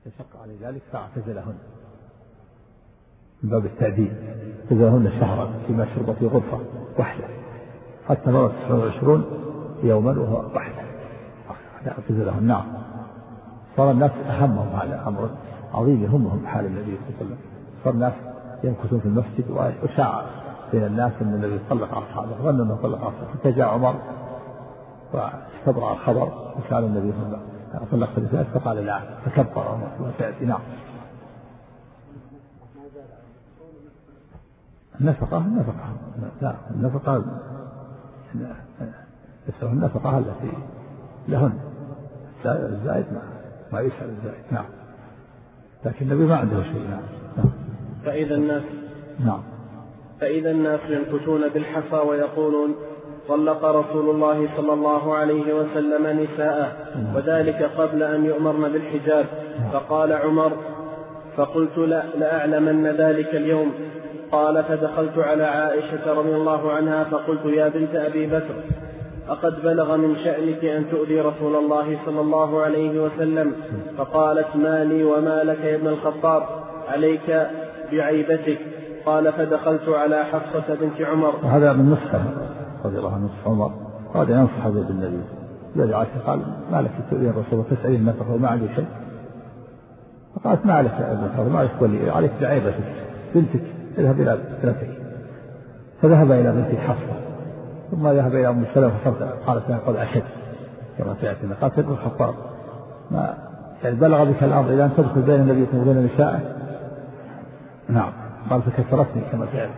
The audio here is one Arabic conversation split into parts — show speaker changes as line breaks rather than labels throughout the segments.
فشق عليه ذلك فاعتزلهن من باب التأديب، اعتزلهن شهرا فيما شرب في غرفة وحده حتى مرت 29 يوما وهو وحده اعتزلهن. نعم. صار الناس أهمهم هذا أمر عظيم يهمهم حال النبي صلى الله عليه وسلم. صار الناس يمكثون في المسجد وشاع بين الناس أن النبي طلق أصحابه، ظن أنه طلق أصحابه، حتى جاء عمر واستبرأ الخبر وسأل النبي صلى الله عليه وسلم طلقت النساء فقال لا، فكبر عمر وسأتي. نعم. النفقة لا، النفقة يسأل النفقة التي لهن، الزائد ما يسأل الزائد. نعم. لكن النبي ما عنده شيء. نعم.
فإذا الناس ينكثون بالحصى ويقولون طلق رسول الله صلى الله عليه وسلم نساءه، وذلك قبل أن يؤمرن بالحجاب. فقال عمر: فقلت لأعلمن ذلك اليوم. قال: فدخلت على عائشة رضي الله عنها فقلت: يا بنت أبي بكر، أقد بلغ من شأنك أن تؤذي رسول الله صلى الله عليه وسلم؟ فقالت: ما لي وما لك يا ابن الخطاب، عليك بعيبتك. قال: فدخلت على حفصة بنت عمر.
وهذا من نصحه رضي الله عنه، نصح عمر، قال ينصح بالنبي. الذي عائشة قال: ما لك تؤذي الرسول وتسألين النفقة وما عندي شيء؟ فقالت: ما عليك يا ابن الخطاب، ما عليك، عليك بعيبتك، بنتك، اذهب إلى بنتك. فذهب إلى بنت حفصة، ثم ذهب إلى أم سلمة قالت: قد أشد كما سيأتينا. قالت: ابن الخطاب، ما يعني بلغ بك الأمر إلى أن تدخل بين النبي وبين نسائه؟ نعم. قال: فكسرتني كما سيأتي.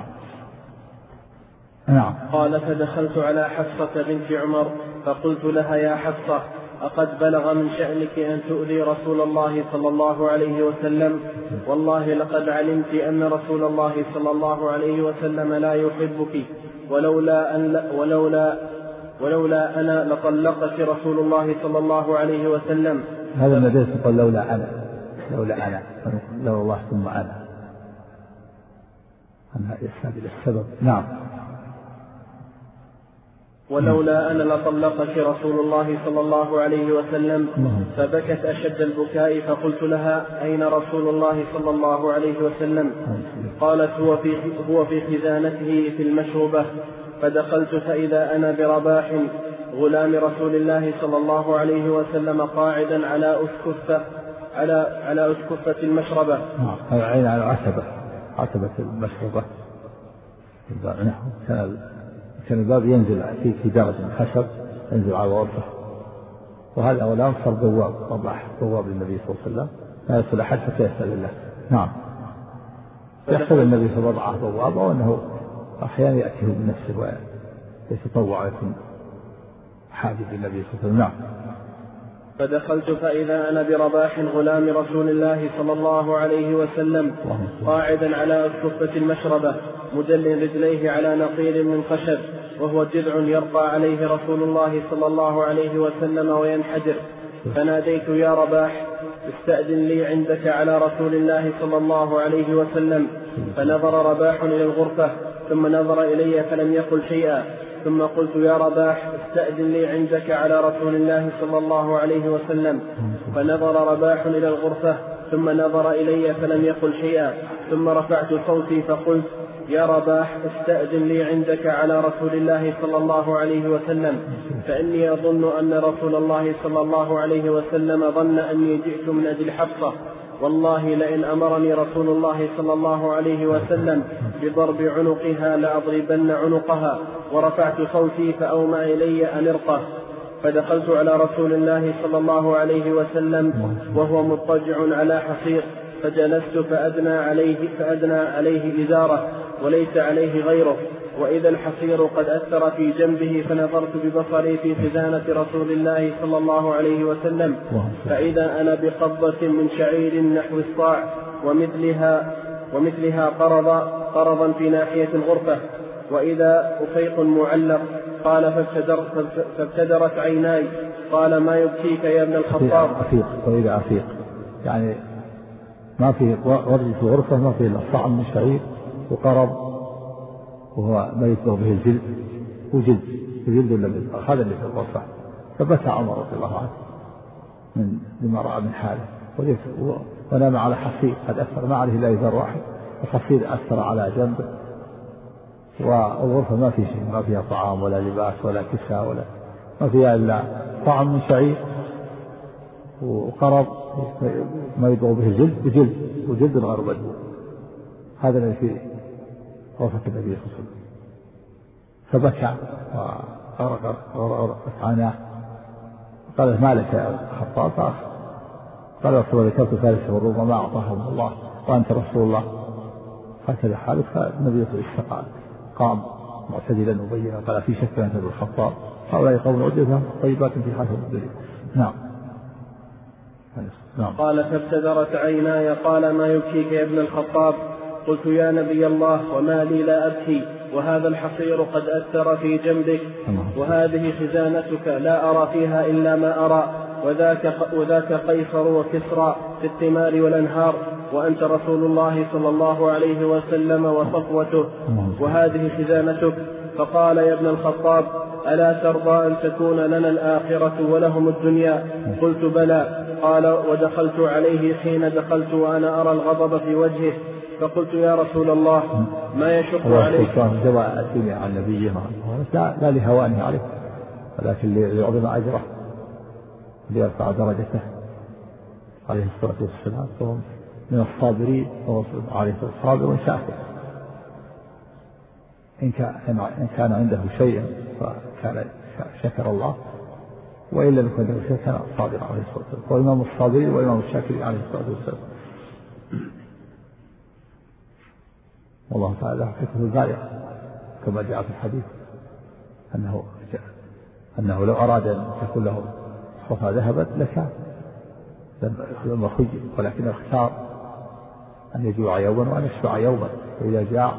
نعم.
قال: فدخلت على حفصة بنت عمر فقلت لها: يا حفصة، أقد بلغ من شأنك أن تؤذي رسول الله صلى الله عليه وسلم؟ والله لقد علمت أن رسول الله صلى الله عليه وسلم لا يحبك، ولولا أنا لطلقت رسول الله صلى الله عليه وسلم.
هذا النبي يقول: لولا أنا لولا الله ثم أنا يسند إلى السبب. نعم.
ولولا أنا لطلقت رسول الله صلى الله عليه وسلم. فبكت أشد البكاء فقلت لها: أين رسول الله صلى الله عليه وسلم؟ قالت: هو في خزانته في المشربة. فدخلت فإذا أنا برباح غلام رسول الله صلى الله عليه وسلم قاعدا على أسكفة المشربة.
عين على عتبة المشربة. كان الباب ينزل في درج خشب ينزل على الغرفة، وهذا أولام صار بواب للنبي صلى الله عليه وسلم، لا يصل أحد حتى يسأل الله. نعم. يحسب النبي صلى الله عليه وسلم بوابه، وأنه أحيانا يأتيه بنفسه ويتطوع ويكون حاجب للنبي صلى الله عليه وسلم. نعم.
فدخلت فإذا أنا برباح غلام رسول الله صلى الله عليه وسلم قاعدا على أسكفة المشربة مدل رجليه على نقيل من خشب، وهو جذع يرقى عليه رسول الله صلى الله عليه وسلم وينحدر. فناديت: يا رباح، استأذن لي عندك على رسول الله صلى الله عليه وسلم. فنظر رباح إلى الغرفة ثم نظر إلي فلم يقل شيئا. ثم قلت: يا رباح، استأذن لي عندك على رسول الله صلى الله عليه وسلم. فنظر رباح إلى الغرفة ثم نظر إلي فلم يقل شيئا. ثم رفعت صوتي فقلت: يا رباح، استأذن لي عندك على رسول الله صلى الله عليه وسلم، فإني أظن أن رسول الله صلى الله عليه وسلم ظن أني جئت من أجل حفصة. والله لئن أمرني رسول الله صلى الله عليه وسلم بضرب عنقها لأضربن عنقها. ورفعت صوتي فأومأ إلي أن ارقه. فدخلت على رسول الله صلى الله عليه وسلم وهو مضطجع على حصير، فجلست فأدنى عليه إزاره وليس عليه غيره، وإذا الحصير قد أثر في جنبه. فنظرت ببصري في خزانة رسول الله صلى الله عليه وسلم، فإذا أنا بقبضة من شعير نحو الصاع ومثلها قرضا في ناحية الغرفة، وإذا أفيق معلق. قال: فابتدرت عيناي. قال: ما يبكيك يا ابن الخطاب؟
وإذا أفيق يعني ما في ورد في الغرفة، ما في إلا صاع من شعير وقرض، وهو ما يتبع به الجلد وجلد هذا اللي في الغرفة. فبكى عمر رضي الله عنه لما رأى من حاله. ونام على حصير قد أثر ما عليه إلا إزار واحد، الحصير أثر على جنبه، والغرفة ما في شيء، ما فيها طعام ولا لباس ولا كساء ولا ما فيها إلا طعم من شعير وقرض ما يضغ به الجلد بجلد وجلد غير مدبوغ. هذا الذي في غرفة النبي صلى الله عليه وسلم. فبكى وغرق عاناه. قال ما لك يا خطاب؟ قال رسول الله ذكرت ثالثة والروم وما أعطاهم الله وأنت رسول الله. هكذا حالك. فالنبي صلى الله عليه وسلم قام معتدلا مبينا قال في شك أنت بالخطاب هؤلاء قوم عدتهم طيبات في حسب الدنيا. نعم.
قال فابتدرت عيناي. قال ما يبكيك يا ابن الخطاب؟ قلت يا نبي الله وما لي لا أبكي وهذا الحصير قد أثر في جنبك وهذه خزانتك لا أرى فيها إلا ما أرى وذاك قيصر وكسرى في الثمار والأنهار وأنت رسول الله صلى الله عليه وسلم وصفوته وهذه خزانتك. فقال يا ابن الخطاب ألا ترضى أن تكون لنا الآخرة ولهم الدنيا؟ قلت بلى. قال ودخلت عليه حين دخلت وأنا أرى الغضب في وجهه فقلت يا رسول الله ما يشق عليك؟
جواء الدنيا عن نبيه لا لهوانه عليه ولكن ليعظم أجره ليرفع درجته عليه الصلاة والسلام. فهو من الصابرين وهو عليه الصلاة والسلام صابر شاكر. إن كان عنده شيء فكان شكر الله وإن لم يكن عنده شيء كان صابر عليه الصلاة والسلام. هو إمام الصابرين وإمام الشاكرين عليه الصلاة والسلام. والله تعالى حكمة البالغة كما جاء في الحديث أنه لو أراد أن تكون له حفا ذهبت لكان لما خير ولكن اختار أن يجوع يوما وأن يشبع يوما وإذا جاع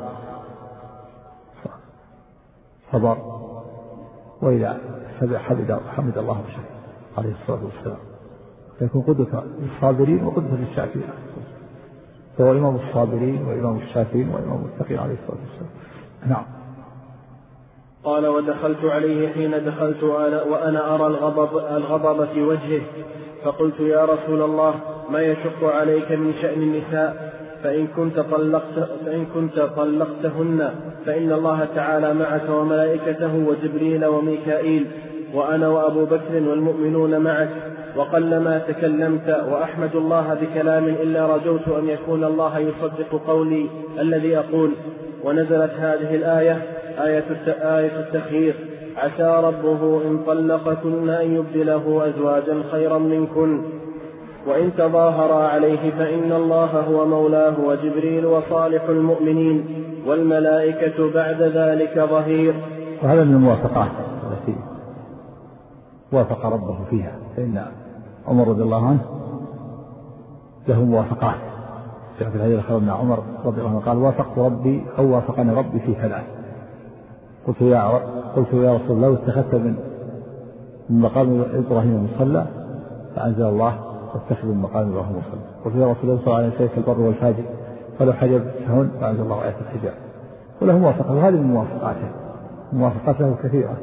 صبر وإذا حمد الله بشكر عليه الصلاة والسلام. فيكون قدوة للصابرين وقدوة للشاكرين. فهو إمام الصابرين وإمام الشاكرين وإمام المتقين عليه الصلاة والسلام. نعم.
قال ودخلت عليه حين دخلت وأنا أرى الغضب في وجهه فقلت يا رسول الله ما يشق عليك من شأن النساء؟ فإن كنت طلقتهن فإن الله تعالى معك وملائكته وجبريل وميكائيل وأنا وأبو بكر والمؤمنون معك وقلما تكلمت وأحمد الله بكلام إلا رجوت أن يكون الله يصدق قولي الذي أقول. ونزلت هذه الآية آية التخيير عسى ربه إن طلقكن أن يبدله أزواجا خيرا منكن وإن تظاهرا عليه فإن الله هو مولاه وجبريل وصالح المؤمنين والملائكة بعد ذلك ظهير.
وهذا من الموافقات التي وافق ربه فيها. فإن عمر رضي الله عنه له موافقات. في الحديث الآخر أن عمر رضي الله عنه قال وافقت ربي أو وافقني ربي في ثلاث. قلت يا رسول الله اتخذت من مقام إبراهيم مصلى فأنزل الله واتخذ من مقام إبراهيم مصلى. قلت يا رسول الله صلى الله عليه وسلم البر والفاجر فلو حجبتهن فأنزل الله آية الحجاب. وله موافقة. وهذه من موافقاته. موافقات له كثيرة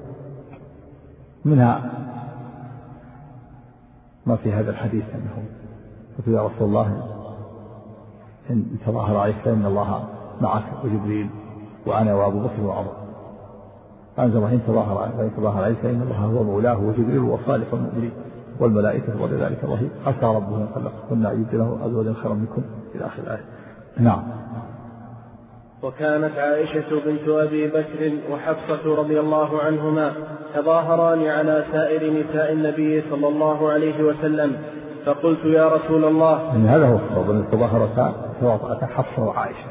منها ما في هذا الحديث أنه قلت يا رسول الله إن تظاهر عليك فإن الله معك وجبريل وأنا وأبو بكر وعمر. فأنزل الله إن تظاهر عليك فإن الله هو مولاه وجبريل وصالح المؤمنين والملائكة بعد ذلك ظهير. عسى ربه إن طلقكن أن يبدله أزواجا خيرا منكن إلى آخر الآية. نعم.
وكانت عائشة بنت أبي بكر وحفصة رضي الله عنهما تظاهران على سائر نساء النبي صلى الله عليه وسلم. فقلت يا رسول الله
إن هذا هو الصواب أن تظاهرتا تواطأتا حفصة وعائشة.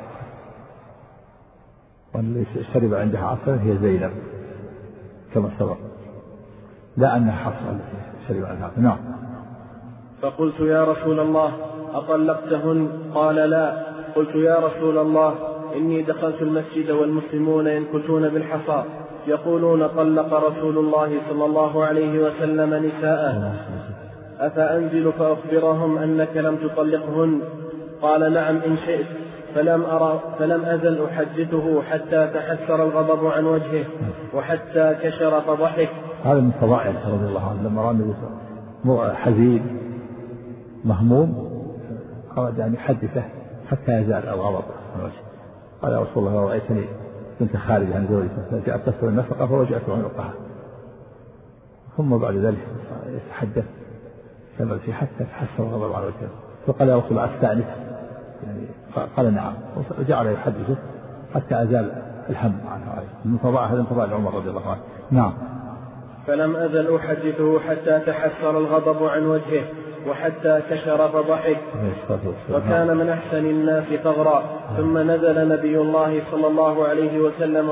واللي شرب عندها عصر هي زينب كما سبق لا أنها حفصة التي شرب عندها. نعم.
فقلت يا رسول الله أطلقتهن؟ قال لا. قلت يا رسول الله إني دخلت المسجد والمسلمون ينكتون بالحصى يقولون طلق رسول الله صلى الله عليه وسلم نساءه أفأنزل فأخبرهم أنك لم تطلقهن؟ قال نعم إن شئت. فلم أزل أحدثه حتى تحسر الغضب عن وجهه وحتى كشر فضحك.
هذا من فضائل رضي الله عنه لما رأى النبي حزين مهموم أراد أن يحدثه حتى يزال الغضب عن وجهه. قال يا رسول الله رأيتني كنت خارج عن زوجتي فجاءت تسأل النفقة فوجعت عنقها، ثم بعد ذلك يتحدث كما في حتى تحسن الغضب عن وجهه. فقال يا رسول الله أستأنس يعني قال نعم، وجعل يحدثه حتى أزال الهم عنه. من فضاء هذا انفضاء عمر رضي الله عنه. نعم.
فلم أزل أحدثه حتى تحسر الغضب عن وجهه وحتى كشر فضحك، وكان من أحسن الناس ثغرا. ثم نزل نبي الله صلى الله عليه وسلم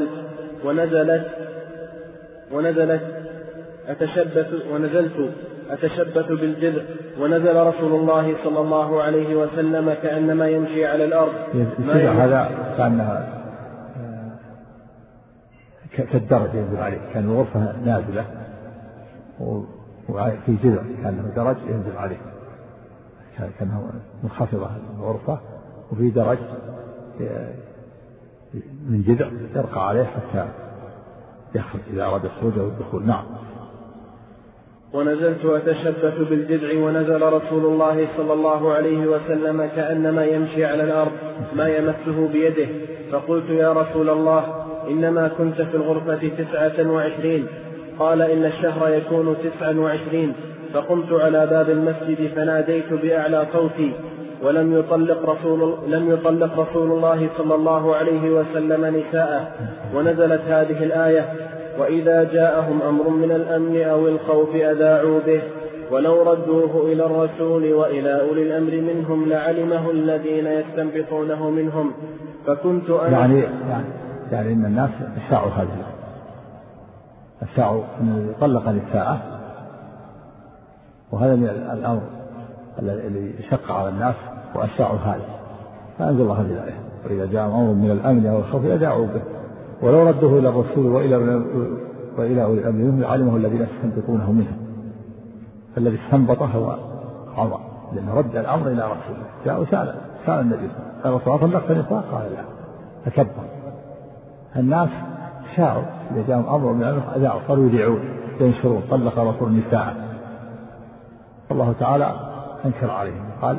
ونزلت أتشبث بالجذع، ونزل رسول الله صلى الله عليه وسلم كأنما يمشي على الأرض.
هذا كان كالدرج ينزل عليه، كان الغرفة نازلة وفي جذع كان درج ينزل عليه، كان منخفضة الغرفة وفي درج من جذع يرقى عليه حتى يخرج إذا أراد الخروج أو الدخول. نعم.
ونزلت أتشبث بالجذع ونزل رسول الله صلى الله عليه وسلم كأنما يمشي على الأرض ما يمسه بيده، فقلت يا رسول الله إنما كنت في الغرفة 29. قال إن الشهر يكون 29. فقمت على باب المسجد فناديت بأعلى صوتي، ولم يطلق رسول الله صلى الله عليه وسلم نساءه. ونزلت هذه الآية: وإذا جاءهم أمر من الأمن أو الخوف أذاعوا به ولو ردوه إلى الرسول وإلى أولي الأمر منهم لعلمه الذين يستنبطونه منهم. فكنت أنا
يعني إن الناس أشاعوا هذه، أشاعوا أن يطلق نساءه، وهذا من الأمر الذي شق على الناس وأشاعوا هذا، فأنزل الله هذه الآية: وإذا جاء أمر من الأمن أو الخوف أذاعوا به ولو ردوه إلى الرسول وإلى أولي الأمر منهم لعلمه الذين يستنبطونه منهم. فالذي استنبطه هو عمر، لأنه رد الأمر إلى رسوله. جاء وسأل النبي صلى الله عليه وسلم: طلقت النساء؟ قال لا. فكبر. الناس شاعوا إذا جاءهم أمر من الأمر أذاعوا، صاروا يذيعون ينشرون: طلق رسول النساء. الله تعالى أنكر عليهم قال: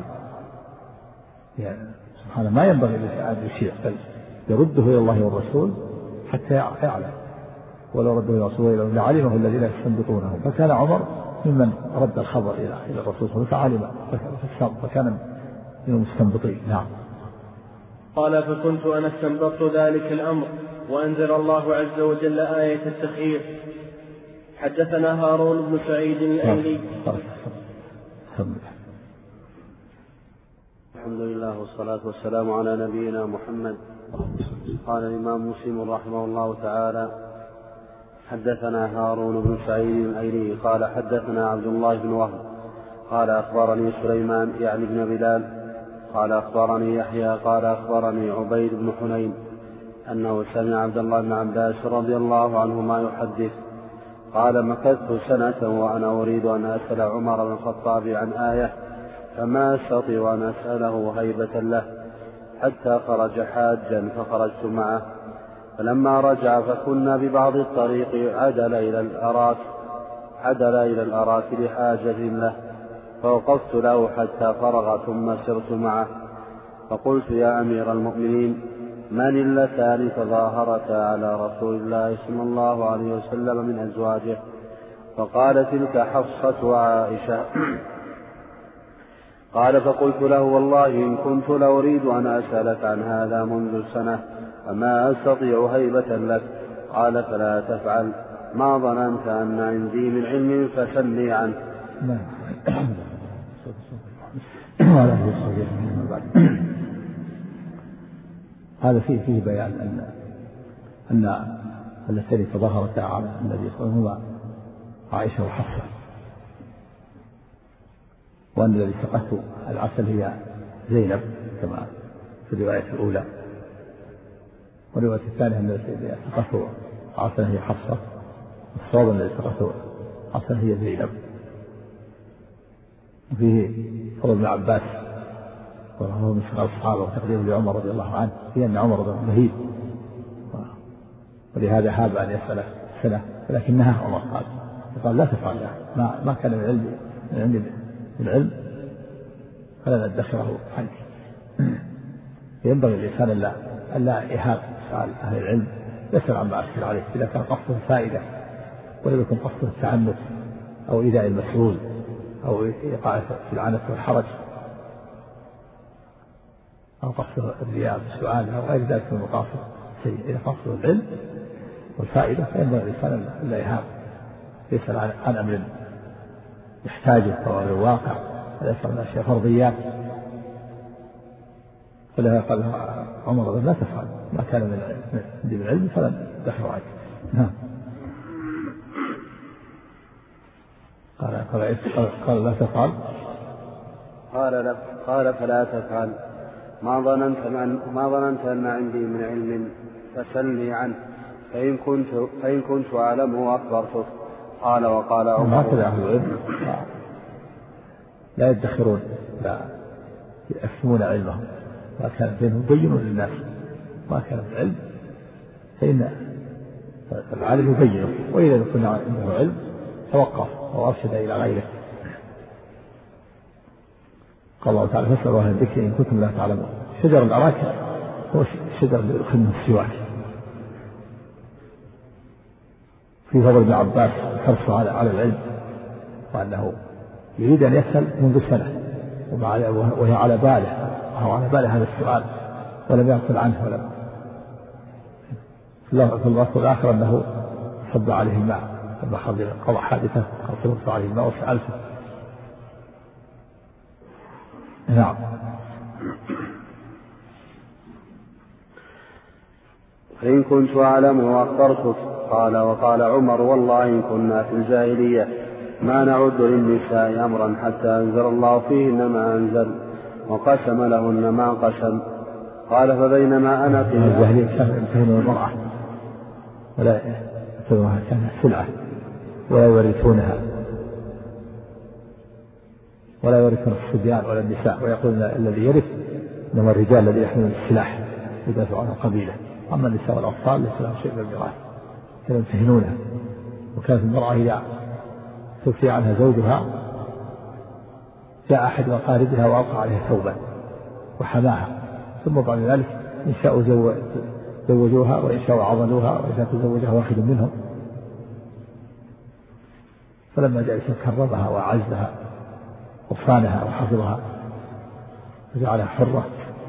سبحانه ما ينبغي أن يشيع، بل يرده إلى الله والرسول حتى يعلم، ولو رده إلى الرسول لعلمه الذين يستنبطونه. فكان عمر ممن رد الخبر إلى الرسول صلى الله عليه وسلم فكان من المستنبطين. نعم.
قال: فكنت أنا استنبطت ذلك الأمر، وأنزل الله عز وجل آية التخيير. حدثنا هارون بن سعيد الأيلي.
الحمد لله والصلاة والسلام على نبينا محمد. قال الإمام مسلم رحمه الله تعالى: حدثنا هارون بن سعيد الأيلي قال حدثنا عبد الله بن وهب قال أخبرني سليمان يعني بن بلال قال أخبرني يحيى قال أخبرني عبيد بن حنين أنه سمع عبد الله بن عباس رضي الله عنهما يحدث قال: مكثت سنة وأنا أريد أن أسأل عمر بن الخطاب عن آية فما أستطيع أن أسأله هيبة له، حتى خرج حاجا فخرجت معه، فلما رجع فكنا ببعض الطريق عدل إلى الأراك لحاجة له، فوقفت له حتى فرغ ثم سرت معه، فقلت: يا أمير المؤمنين، من اللتان تظاهرتا على رسول الله صلى الله عليه وسلم من أزواجه؟ فقال: تلك حفصة وعائشة. قال: فقلت له: والله إن كنت لأريد أن أسألك عن هذا منذ سنة فما أستطيع هيبة لك. قال: فلا تفعل، ما ظننت أن عندي من علم فسلني عنه.
هذا فيه بيان أن اللتين تظاهرتا على النبي صلى الله عليه وسلم عائشة وحفصة، وأن الذي سقته العسل هي زينب كما في الرواية الأولى، والرواية الثانية أن الذي سقته عسل هي حفصة، والصواب أن الذي سقته عسل هي زينب. وفيه فضل ابن عباس وهو من شرع الصحابة وتقديم لعمر رضي الله عنه في أن عمر رضي الله عنه مهيب، ولهذا هاب أن يسأل سنة، ولكنها عمر قال لا تفعل، ما كان من العلم فلا ندخره عنك. ينبغي الإنسان ألا يهاب سؤال أهل العلم، يسأل عما أشكل عليه إذا كان قصده فائدة ولم يكن قصده التعنت أو إيذاء المسؤول أو إيقاع في العنت والحرج أو قصده الرياء بالسؤال أو غير ذلك من المقاصد شيء. إذا قصده العلم والفائدة فينبغي الإنسان ألا يهاب، يسأل عن أمر يحتاجه أو أمر واقع، يسأل عن أشياء فرضيات. فلهذا قال عمر لا تفعل ما كان من العلم فلن تدخر عنك. نعم. قال لا تفعل،
قال فلا تفعل، ما ظننت أن عندي من علم فسلني عنه فإن كنت أعلمه أخبرتك. قال وقال عمر.
هكذا أهل العلم لا يدخرون، لا يأثمون علمهم، ما كان بينهم بينوا للناس، ما كان في العلم فإن العالم يبينه، وإذا كنا عنده علم توقف وأرشد إلى غيره. قال الله تعالى فاسألوا أهل الذكر إن كنتم لا تعلمون. شجر الأراك هو الشجر اللي يدخل من السواك. في فضل ابن عباس حرصه على العلم، وأنه يريد أن يسأل منذ سنة وهي على باله هذا السؤال ولم يغفل عنه. في الوقت الآخر أنه صب عليه الماء لما قضى حادثة صب عليه الماء وسألته. نعم.
فإن كنت أعلمه أخبرتك. قال وقال عمر والله إن كنا في الجاهلية ما نعد للنساء أمرا حتى أنزل الله فيهن ما أنزل وقسم لهن ما قسم. قال فبينما أنا في
الجاهلية كان يمتهنون المرأة ولا يأخذونها كانها سلعة ولا يورثونها ولا يورثون الصبيان ولا النساء، ويقولون الذي يرث إنما الرجال الذي يحملون السلاح يدافع عن القبيلة، أما النساء والأطفال ليس لهم شيء من الميراث. كانوا يمتهنونها. وكانت المرأة إذا توفي عنها زوجها جاء أحد أقاربها وألقى عليها ثوبا وحماها، ثم بعد ذلك إن شاءوا زوجوها وإن شاءوا عضلوها وإذا تزوجها واحد منهم. فلما جاء كرمها وأعزها وصانها وحفظها وجعلها حرة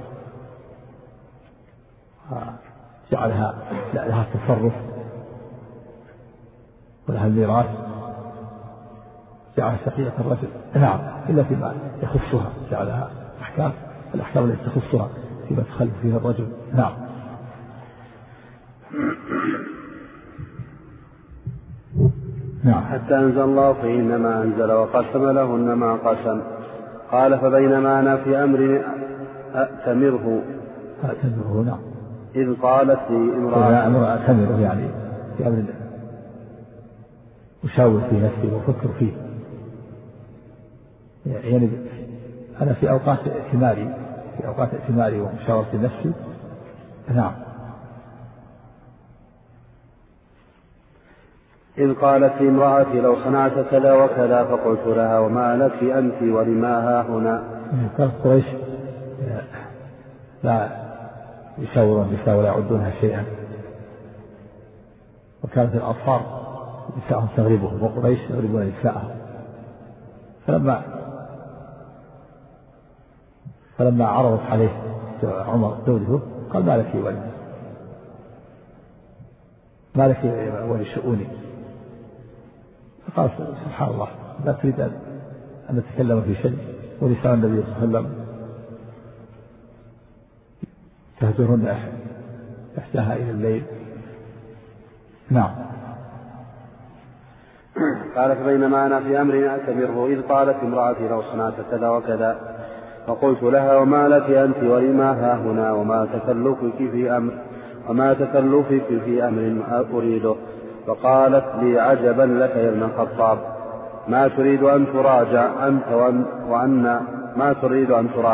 جعلها لها التصرف ولها الميراث، جعل شقيقة الرجل نعم إلا فيما يخصها، جعلها الأحكام التي تخصها فيما تخلف فيها الرجل. نعم.
حتى أنزل الله فيهن ما أنزل وقسم لهن ما قسم. قال فبينما أنا في أمر أأتمره
نعم
إذ قالت لي امرأة
أأتمره يعني في أمر أشاور في نفسي وأفكر فيه، يعني أنا في أوقات ائتماري ومشاورة نفسي. نعم.
إذ قالت لي امرأتي لو صنعت كذا وكذا فقلت لها وما لك أنت ولما ها هنا.
كانت قريش لا يشاورون النساء ولا يعدونها شيئا، وكانت الأنصار نساءهم تغربهم وقريش يغربون نساءهم. فلما عرضت عليه عمر زوجه قال ما لك ولشؤوني. فقال سبحان الله لا تريد أن نتكلم في شيء ولسان النبي صلى الله عليه وسلم تهجرن إحداها إلى الليل. نعم.
قال فبينما أنا في أمر أأتمره إذ قالت امرأتي لو صنعت كذا وكذا فقلت لها وما لك أنت ولما ها هنا وما تكلفك في أمر أريده. فقالت لي عجبا لك يا ابن الخطاب ما تريد أن تراجع أنت ما تريد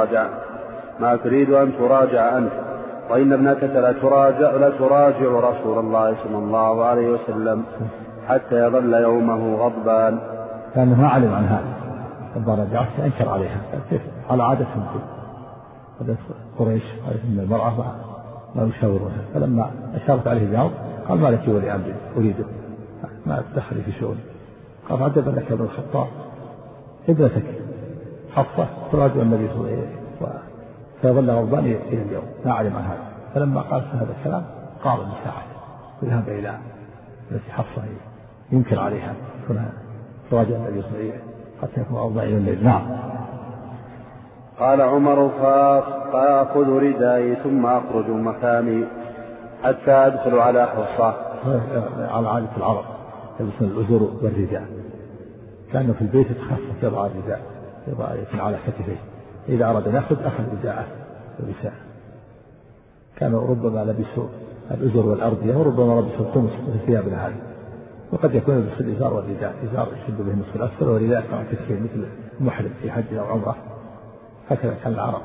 أن تراجع أنت وإن ابنتك لا تراجع رسول الله صلى الله عليه وسلم حتى يظل يومه غضبان.
كان ما علم عن هذا لما رجعت أنكر عليها على عادتهم هذا قريش أن المرأة ما يشاورونها، فلما أشارت عليه بأمر قال ما لك ولي أمري أريده ما تدخلي في شؤوني. قال عجبا لك يا ابن الخطاب ابنتك حفصة تراجع النبي صلى الله عليه وسلم فيظل غضبان إلى اليوم ما علم عن هذا. فلما قال هذا الكلام قام بساعته وذهب إلى التي حفصة ينكر عليها تراجع النبي صلى الله عليه وسلم حتى يكون غضبان إلى الليل. نعم.
قال عمر فآخذ ردائي ثم أخرج مكاني حتى أدخل على حفصة.
على عادة العرب يلبسون الأزر والرداء، كانه في البيت يتخصص يضع الرداء يضع على كتفيه، إذا أراد أن يأخذ أخذ رداءه ولبسه. كانوا ربما لبسوا الأزر والأردية وربما لبسوا القمص في ثيابنا هذه، وقد يكون يلبس الإزار والرداء، إزار يشد به النصف الأسفل ورداء على كتفيه مثل المحرم في حج أو عمرة، هكذا كان العرب.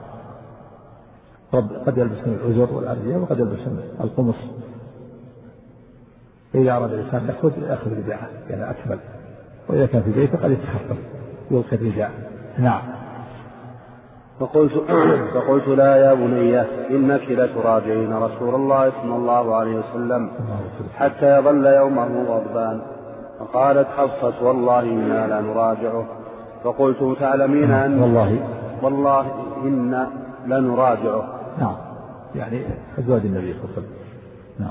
قد يلبسون الأزر والأردية وقد يلبسون القمص. إذا أراد الإنسان يأخذ رداءه يعني أكمل، وإذا كان في بيته قد يتخفف يلقي الرداء. نعم.
فقلت لا يا بني إنك لتراجعين رسول الله صلى الله عليه وسلم حتى يظل يومه غضبان. فقالت حفصة والله إنا لا نراجعه. فقلت تعلمين أن والله إنا لنراجعه.
نعم، يعني أزواج النبي صلى الله عليه وسلم. نعم.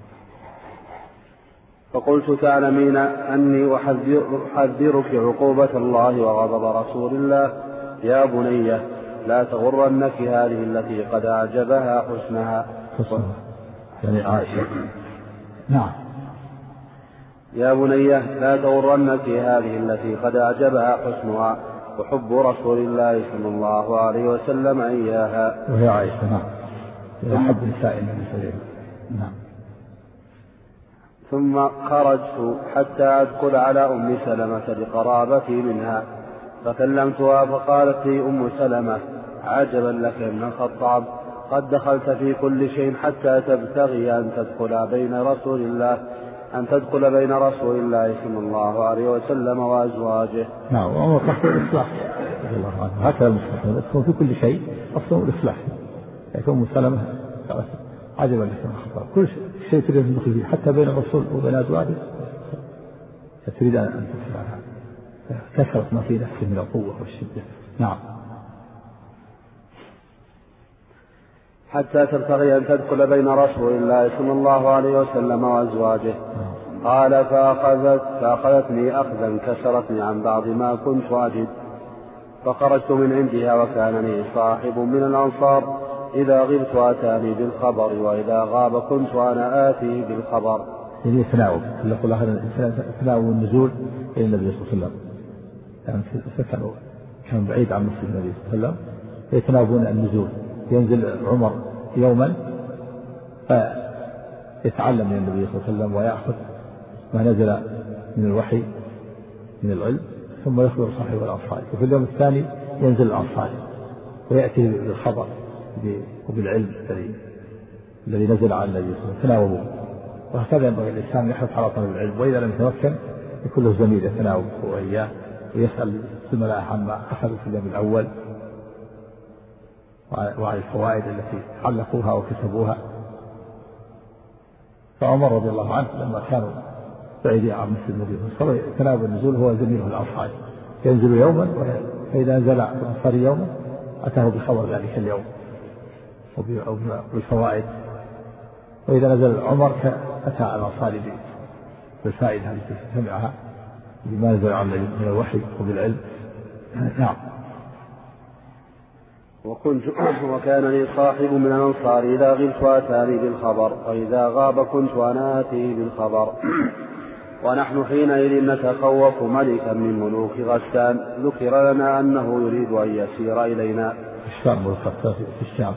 فقلت تعلمين أني أحذرك عقوبة الله وغضب رسول الله يا بني لا تغرنك هذه التي قد أعجبها حسنها.
يعني عائشة. نعم.
يا بني لا تغرنك هذه التي قد أعجبها حسنها وحب رسول الله صلى الله عليه وسلم إياها.
وهي عائشة. نعم. يحب نساء النبي صلى الله عليه وسلم. نعم.
ثم خرجت حتى أدخل على أم سلمة لقرابتي منها فكلمتها فقالت لي أم سلمة عجبا لك ابن الخطاب قد دخلت في كل شيء حتى تبتغي أن تدخل بين رسول الله صلى الله عليه وسلم وأزواجه.
نعم. وهو قصد الإصلاح رضي الله عنه، هكذا المستقبل يدخل في كل شيء أصلا الإصلاح. يكون أم سلمة عجبا لك ابن الخطاب كل شيء تريد أن تدخل فيه حتى بين الرسول وبين أزواجه تريد أن تدخل على هذا، كثرت ما في نفسه من القوة والشدة. نعم.
حتى تبتغي أن تدخل بين رسول الله صلى الله عليه وسلم وأزواجه. قال فأخذتني أخذا كسرتني عن بعض ما كنت أجد. فخرجت من عندها وكان لي صاحب من الأنصار إذا غبت أتاني بالخبر وإذا غاب كنت أنا آتيه بالخبر.
يعني يتناوب يقول تناوب النزول إلى النبي صلى الله عليه وسلم، يعني كان بعيد عن مسجد النبي صلى الله عليه وسلم يتناوبون النزول. ينزل عمر يوما فيتعلم من النبي صلى الله عليه وسلم ويأخذ ما نزل من الوحي من العلم ثم يخبر صاحب الأنصار، وفي اليوم الثاني ينزل الأنصار ويأتي بالخبر وبالعلم الذي نزل على النبي صلى الله عليه وسلم. تناوبوا، وهكذا ينبغي الإنسان يحرص على طلب العلم، وإذا لم يتمكن يكون له زميل يتناوب هو وإياه ويسأل الزملاء عما أخذوا في اليوم الأول وعلى الفوائد التي علقوها وكتبوها. فعمر رضي الله عنه لما كانوا بعيدين عن مسجد النبي صلى الله عليه وسلم تناوب النزول هو زميله الأنصاري، ينزل يوما فإذا نزل الأنصاري يوما أتاه بخبر ذلك اليوم وبالفوائد، وإذا نزل عمر أتى على الأنصاري بالفائدة التي سمعها بما نزل عليه من الوحي وبالعلم. نعم.
وكان لي صاحب من الأنصار إذا غبت أتاني بالخبر وإذا غاب كنت أنا آتيه بالخبر. ونحن حينئذ نتخوف ملكا من ملوك غسان ذكر لنا أنه يريد أن يسير إلينا.
الشام والخطة في الشام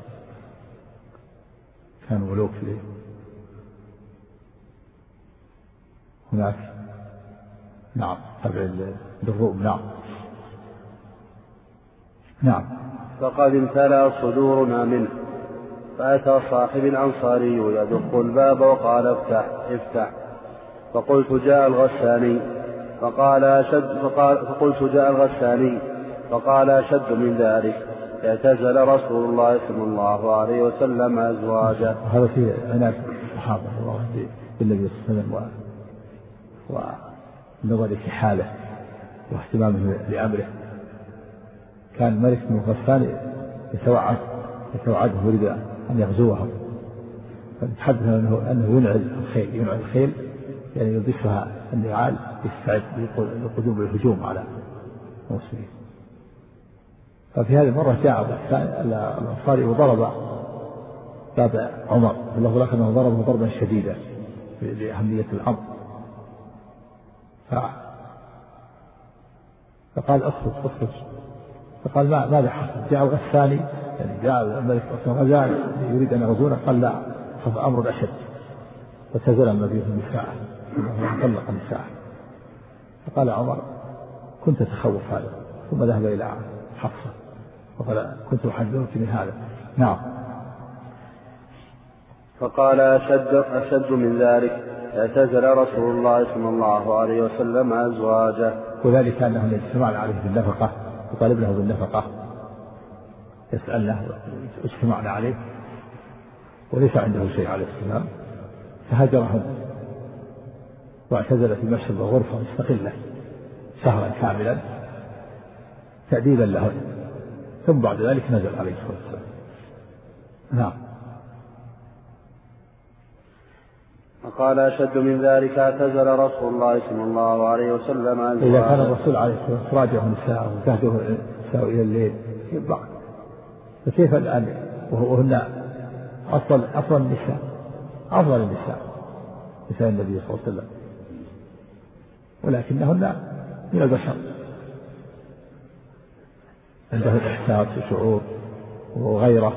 كانوا ملوك هناك. نعم. تبع الروم. نعم. نعم.
فقد امتلأ صدورنا منه. فأتى صاحب الأنصاري يدق الباب وقال افتح. فقلت جاء الغساني. فقلت جاء الغساني فقال أشد من ذلك اعتزل رسول الله صلى الله عليه وسلم أزواجه.
هذا في عناية الصحابة الله بالنبي صلى الله عليه وسلم والنظر في حاله واهتمامه لأمره. كان الملك بن غسان يتوعده يريد أن يغزوهم، فتحدث أنه ينعل الخيل يعني يلبسها النعال يستعد لقدوم الهجوم على المسلمين. ففي هذه المرة جاء الأنصاري وضرب باب عمر، الله لك أنه ضربه ضربا شديدا لأهمية الأمر، فقال اخرج. فقال ماذا حصل؟ جاء الغساني يعني جاء الملك غزان يريد أن يغزونا، قال لا أمر أشد، فتزل النبي في النساء طلق النساء. فقال عمر كنت أتخوف هذا، ثم ذهب إلى حفصة وقال كنت أحذرك من هذا. نعم.
فقال أشد من ذلك اعتزل رسول الله صلى الله عليه وسلم أزواجه.
وذلك أنهم يجتمعن عليه بالنفقة، يطالب له بالنفقة، يسألنه اجتمعنا عليه وليس عنده شيء عليه السلام، فهجرهم واعتزل في مشرب غرفة مستقلة شهرا كاملا تأديبا لهم، ثم بعد ذلك نزل عليه الصلاة والسلام. نعم.
فقال أشد من ذلك اعتزل رسول الله صلى الله عليه وسلم أزواجه.
إذا كان الرسول عليه الصلاة والسلام راجع نساءه وتهجر النساء إلى الليل بعد، فكيف الآن وهن أفضل النساء نساء النبي صلى الله عليه وسلم، ولكنهن من البشر عندهم إحساس وشعور وغيره.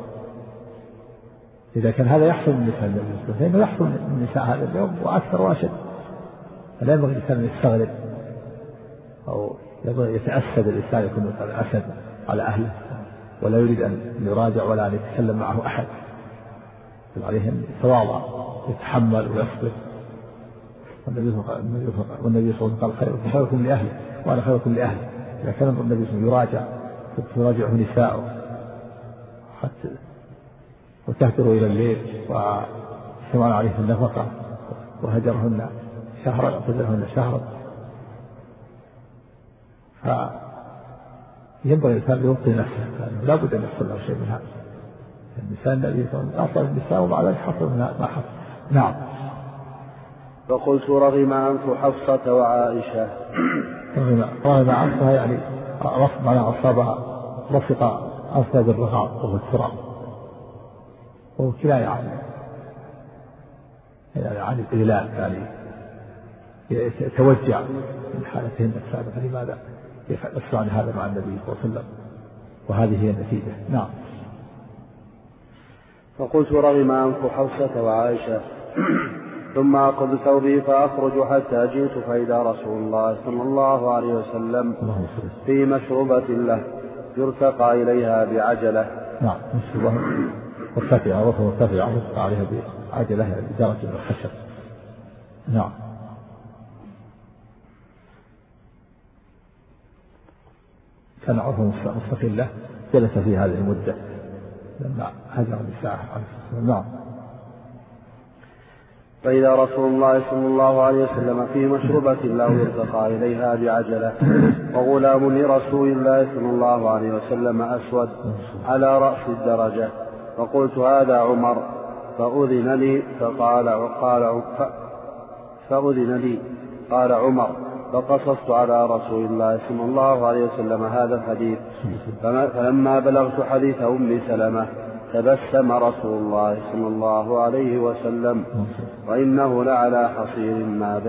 إذا كان هذا يحصل من نساء النبي صلى الله عليه وسلم فإنه يحصل من نساء هذا اليوم وأكثر وأشد، فلا ينبغي الإنسان أن يستغرب أو يتأسد الإنسان يكون أسد على أهله ولا يريد أن يراجع ولا أن يتكلم معه أحد، عليه أن يتواضع يتحمل ويصبر. والنبي صلى الله عليه وسلم قال خيركم لأهله وأنا خيركم لأهلي. إذا كان النبي صلى الله عليه وسلم يراجعه نساءه حتى وتهجر إلى الليل وسمعنا عليه النفقة وهجرهن شهرا واعتزلهن شهرا، فينبغي الإنسان أن يوطن نفسه، لا بد أن يحصل له شيء من هذا. النساء النبي صلى الله عليه وسلم أفضل النساء ومع ذلك حصل منها ما حصل. نعم.
فقلت رغم أنف حفصة وعائشة.
رغم أنفها يعني أصابها رفق أنفها بالرغاب وهو التراب، وهو كناية عن الإغلاق، يعني يتوجع من حالتهن السابقة لماذا يفعل هذا مع النبي صلى الله عليه وسلم، وهذه هي النتيجة. نعم.
فقلت رغم أنف حفصة وعائشة ثم أخذ ثوبي فأخرج حتى جئت فإذا رسول الله صلى الله عليه وسلم في مشروبة له يرتقى إليها بعجلة.
نعم. مشروبة مرتفعة مرتفعة يرتقى عليها بعجلة بدرجة من الخشب. نعم. كان عرفه مستقلة جلس في هذه المدة لما هجر النساء. نعم.
فإذا رسول الله صلى الله عليه وسلم في مشروبة له يرتقى إليها بعجلة وغلام لرسول الله صلى الله عليه وسلم أسود على رأس الدرجة، فقلت هذا عمر، فأذن لي قال عمر، فقصصت على رسول الله صلى الله عليه وسلم هذا الحديث. فلما بلغت حديث أم سلمة تبسم رسول الله صلى الله عليه وسلم وإنه لعلى حصير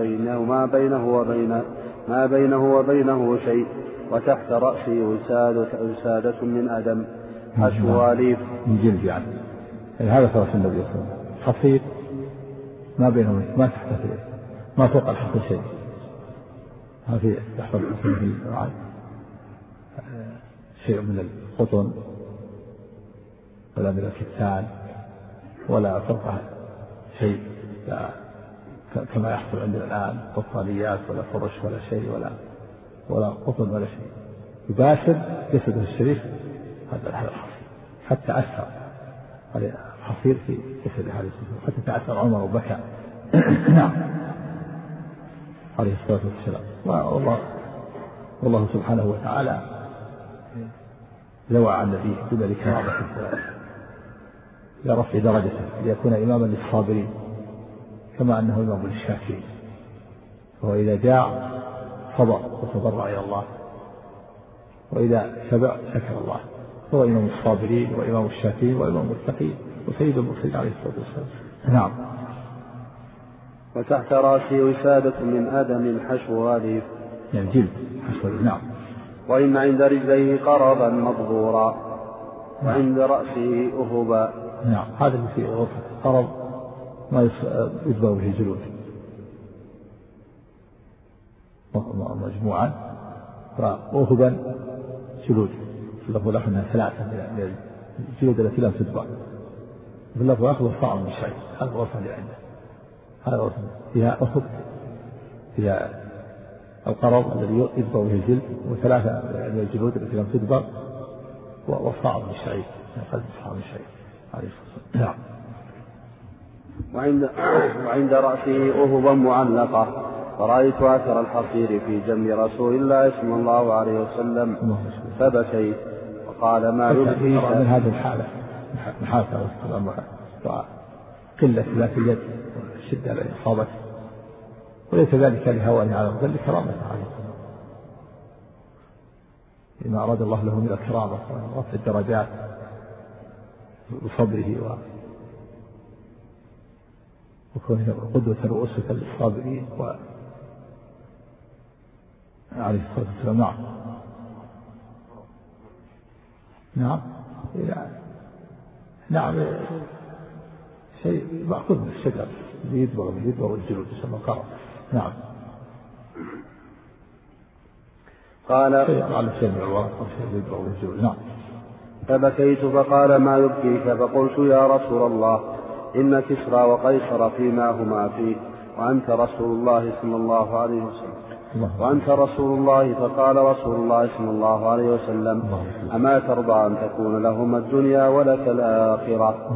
ما بينه وبينه شيء، وتحت رأسه وسادة من أدم حشو أليف
من جلد، يعني هذا فرس النبي صلى الله عليه وسلم، حصير ما بينه ما تحت ما فوق الحصير شيء، ما في تحت الحصير شيء من القطن ولا من الكتان ولا فوقها شيء كما يحصل عندنا الآن بطانيات ولا فرش ولا شيء ولا قطن ولا شيء، يباشر جسده الشريف هذا الحصير حتى أثر الحصير في جسده عليه الصلاة والسلام، حتى تأثر عمر وبكى. نعم عليه الصلاة والسلام. والله سبحانه وتعالى زوى عن نبيه بما لكرامة لرفع درجته ليكون إماما للصابرين كما أنه إمام للشاكرين، فهو إذا جاع صبر وتضرع إلى الله، وإذا شبع شكر الله، هو إمام الصابرين وإمام الشاكرين وإمام المتقين وسيد المرسلين عليه الصلاة والسلام. نعم.
وتحت رأسه وسادة من آدم حشو هذه
يعني جلد حشو. نعم.
وإن عند رجليه قرضا مضبورا وعند رأسه أهبا.
نعم هذا اللي فيه غرفة قرض ما يتبع به الجلود مجموعا، وأهبا جلود في اللفظ الآخر أنها 3 من الجلود التي لم تتبع، في اللفظ الآخر وصاع من شيء. هذا الغرفة اللي عنده، هذا الغرفة فيها أهب، فيها القرض الذي يتبع به الجلد، و3 من الجلود التي لم تتبع، وصاع من شيء قد صاع من شيء عليه الصلاة والسلام. نعم.
وعند رأسه أهبا معلقة، فرأيت أثر الحصير في جنب رسول الله صلى الله عليه وسلم فبكيت وقال ما يبكيك
من هذه الحالة محاسة وقلة ذات اليد والشدة التي أصابته، وليس ذلك لهوانه على بل لكرامته عليه الصلاة والسلام، لما أراد الله له من الكرامة ورفع الدرجات بصبره وكونه قدوة رؤوسك للصابرين عليه الصلاة والسلام. نعم. نعم. نعم شيء مأخوذ من الشجر يدبر الجلود يسمى قرض. نعم.
قال
شيء على شيء من الورق وشيء يدبر الجلود. نعم.
فبكيت فقال ما يبكيك؟ فقلت يا رسول الله إن كسرى وقيصر فيما هما فيه وأنت رسول الله صلى الله عليه وسلم وأنت رسول الله. فقال رسول الله صلى الله عليه وسلم أما ترضى أن تكون لهما الدنيا ولك الآخرة؟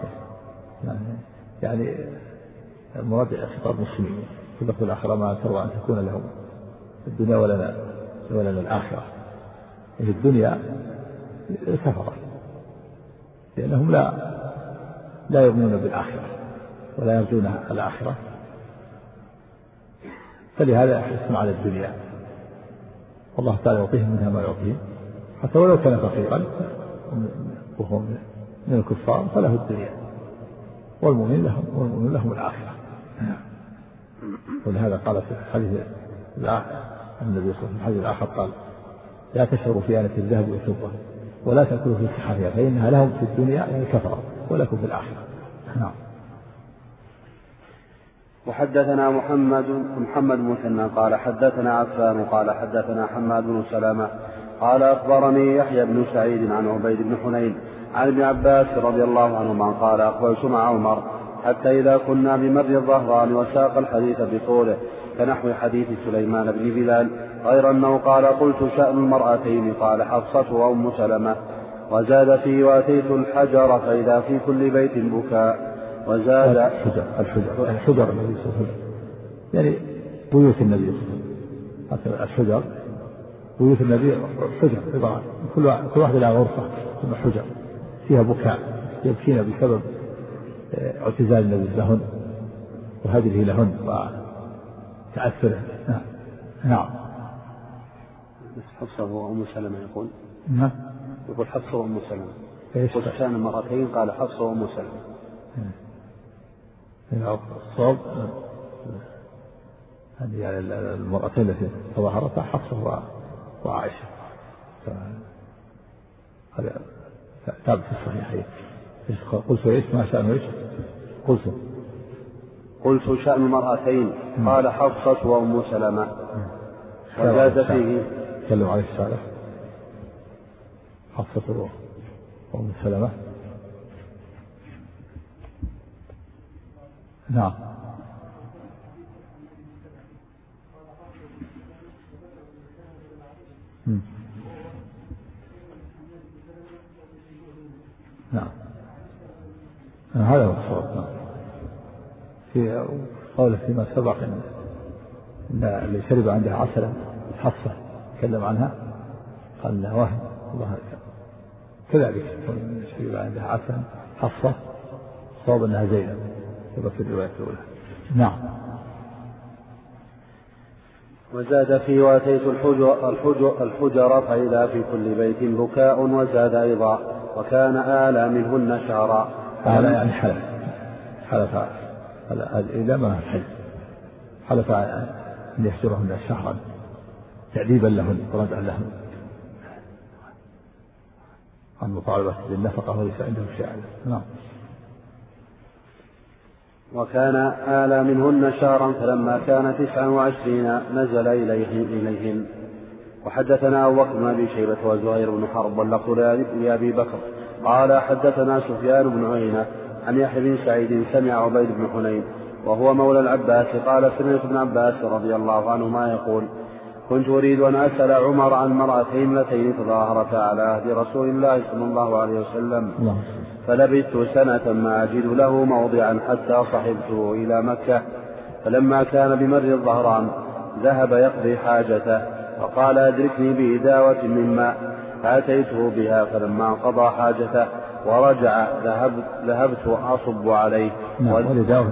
يعني المراد خطاب المسلمين في اللفظ الآخرة ما ترضى أن تكون لهم الدنيا ولنا الآخرة. يعني الدنيا سفرة لأنهم لا يؤمنون بالآخرة ولا يرجون الآخرة، فلهذا يحرصون على الدنيا، والله تعالى يعطيهم منها ما يعطيهم حتى ولو كان فقيرا وهو من الكفار فله الدنيا، والمؤمن لهم الآخرة. ولهذا قال في الحديث النبي صلى الله عليه وسلم في الحديث الآخر قال لا تشعروا في آنة الذهب والفضة ولا تأكلوا في سحابها فإنها لهم في الدنيا يعني كفرة ولكم في الآخرة. نعم.
وحدثنا محمد مثنى قال حدثنا عفان قال حدثنا حماد بن سلامة قال أخبرني يحيى بن سعيد عن عبيد بن حنين عن ابن عباس رضي الله عنهما قال أقبلت مع عمر حتى إذا كنا بمر الظهران وساق الحديث بطوله كنحو حديث سليمان بن بلال، غير أنه قال قلت شأن المرأتين قال حفصة وأم سلمة، وزاد فيه وأتيت الحجر فإذا في كل بيت بكاء، وزاد
الحجر النبي صلى الله عليه وسلم يعني بيوت النبي صلى الله عليه وسلم. الحجر بيوت النبي حجر عبارة كل واحدة لها غرفة ثم حجر فيها بكاء يبكين بسبب اعتزال النبي لهن وهجره لهن وتأثره. نعم.
حفصة وأم سلمة يقول
نعم
يقول حفصة وأم سلمة قلت شأن المرأتين قال حفصة وأم سلمة.
الصواب هذه يعني المرأتين التي تظاهرتا حفصة وعائشة، هذا ثابت في الصحيحين. قلت ايش ما شأنه ايش؟
قلت شأن المرأتين قال حفصة وأم سلمة، وزاد فيه
تكلم عليه الشارع حفصة وأم سلمة. نعم. نعم هذا هو الصواب. نعم. في قوله فيما سبق إن اللي شرب عندها عسلا حصة تكلم عنها قال إنها وهم الله كذلك شرب عندها عسلا حصة صواب أنها زينب كما في الرواية الأولى. نعم.
وزاد فيه وأتيت الحجر فإذا في كل بيت بكاء. وزاد أيضا وكان آلى منهن شهرا.
آلى يعني حلف إذا ما حلف أن يحجرهن شهرا تعذيبا لهن وردعا لهن عن مطالبة بالنفقة وليس عنده شيء. نعم.
وكان آلى منهن شهرا فلما كان 29 نزل إليهن. وحدثنا أبو بكر بن أبي شيبة وزهير بن حرب واللفظ لأبي بكر قال حدثنا سفيان بن عيينة عن يحيى بن سعيد سمع عبيد بن حنين وهو مولى العباس قال سمعت ابن عباس رضي الله عنهما يقول كنت أريد أن أسأل عمر عن مرأتين اللتين تظاهرتا على عهد رسول الله صلى الله عليه وسلم فلبثت سنة ما أجد له موضعا حتى صحبته إلى مكة. فلما كان بمر الظهران ذهب يقضي حاجته فقال أدركني بإداوة من ماء فأتيته بها. فلما قضى حاجته ورجع ذهبت أصب عليه.
والإداوة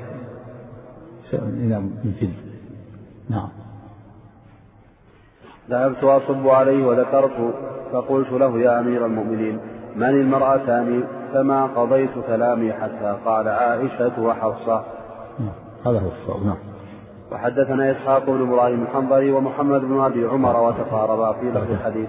إلى من جلد. نعم.
ذهبت أصب عليه وذكرت فقلت له يا أمير المؤمنين من المرأتان؟ فما قضيت كلامي حتى قال عائشة وحفصة.
هذا هو الصواب. نعم.
وحدثنا إسحاق بن إبراهيم الحنظلي ومحمد بن أبي عمر وتقاربا في لفظ الحديث.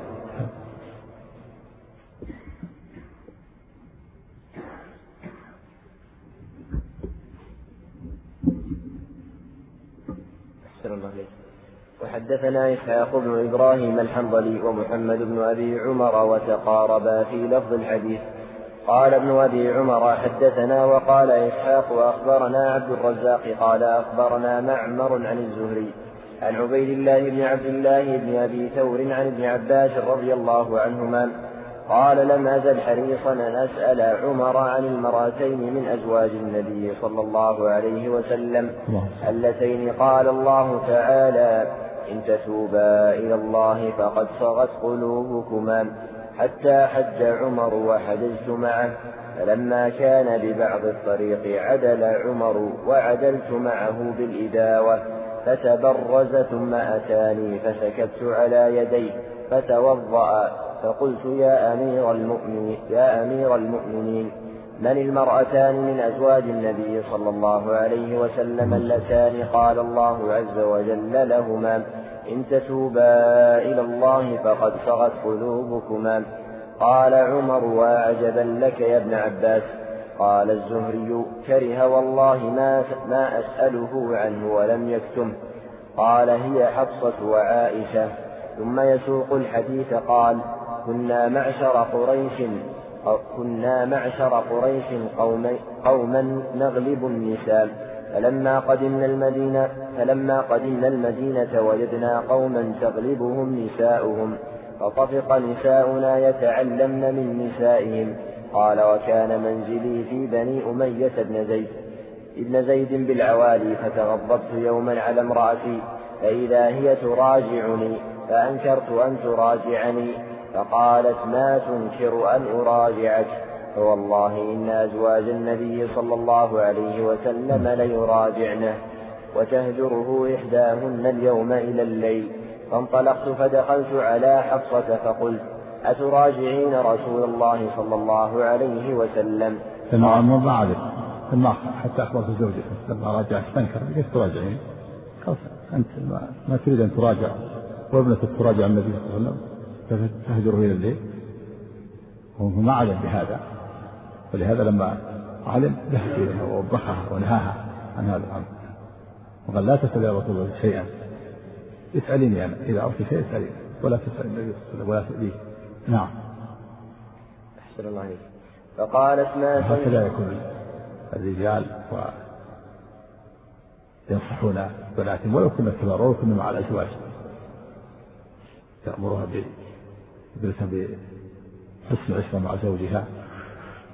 وحدثنا إسحاق بن إبراهيم الحنظلي ومحمد بن أبي عمر وتقاربا في لفظ الحديث. قال ابن أبي عمر حدثنا وقال إسحاق وأخبرنا عبد الرزاق قال أخبرنا معمر عن الزهري عن عبيد الله بن عبد الله بن أبي ثور عن ابن عباس رضي الله عنهما قال لم أزل حريصا أن أسأل عمر عن المرأتين من أزواج النبي صلى الله عليه وسلم اللتين قال الله تعالى إن تتوبا إلى الله فقد صغت قلوبكما حتى حج عمر وحججت معه. فلما كان ببعض الطريق عدل عمر وعدلت معه بالإداوة فتبرز ثم أتاني فسكبت على يديه فتوضأ فقلت يا أمير المؤمنين من المرأتان من أزواج النبي صلى الله عليه وسلم اللتان قال الله عز وجل لهما إن تتوبا إلى الله فقد صغت قلوبكما؟ قال عمر وعجبا لك يا ابن عباس. قال الزهري كره والله ما أسأله عنه ولم يكتم. قال هي حفصة وعائشة. ثم يسوق الحديث قال كنا معشر قريش قوما نغلب النساء فلما قدمنا المدينة وجدنا قوما تغلبهم نساؤهم فطفق نساؤنا يتعلمن من نسائهم. قال وكان منزلي في بني أمية ابن زيد بالعوالي فتغضبت يوما على امرأتي فإذا هي تراجعني فأنكرت أن تراجعني فقالت ما تنكر أن أراجعك؟ فوالله إن أزواج النبي صلى الله عليه وسلم ليراجعنه وتهجره إحداهن اليوم إلى الليل. فانطلقت فدخلت على حفصة فقلت أتراجعين رسول الله صلى الله عليه وسلم؟
ثم حتى أخبرت زوجته لما راجعت تنكر كيف تراجعين؟ أنت ما تريد أن تراجع وابنتك تراجع النبي صلى الله عليه وسلم تهجره إلى الليل. وما علم بهذا ولهذا لما علم ذهب إليها ووبخها ونهاها عن هذا الأمر وقال لا تسأل يا رسول الله شيئا اسأليني أنا إذا أردت شيء اسأليني ولا تسأل النبي صلى الله عليه وسلم ولا تأذيه. نعم.
أحسن الله عليك. فقالت ما
هكذا يكون الرجال ينصحون بناتهم ولو كنا كبار ولو كنا مع الأزواج يأمرها بحسن عشرة مع زوجها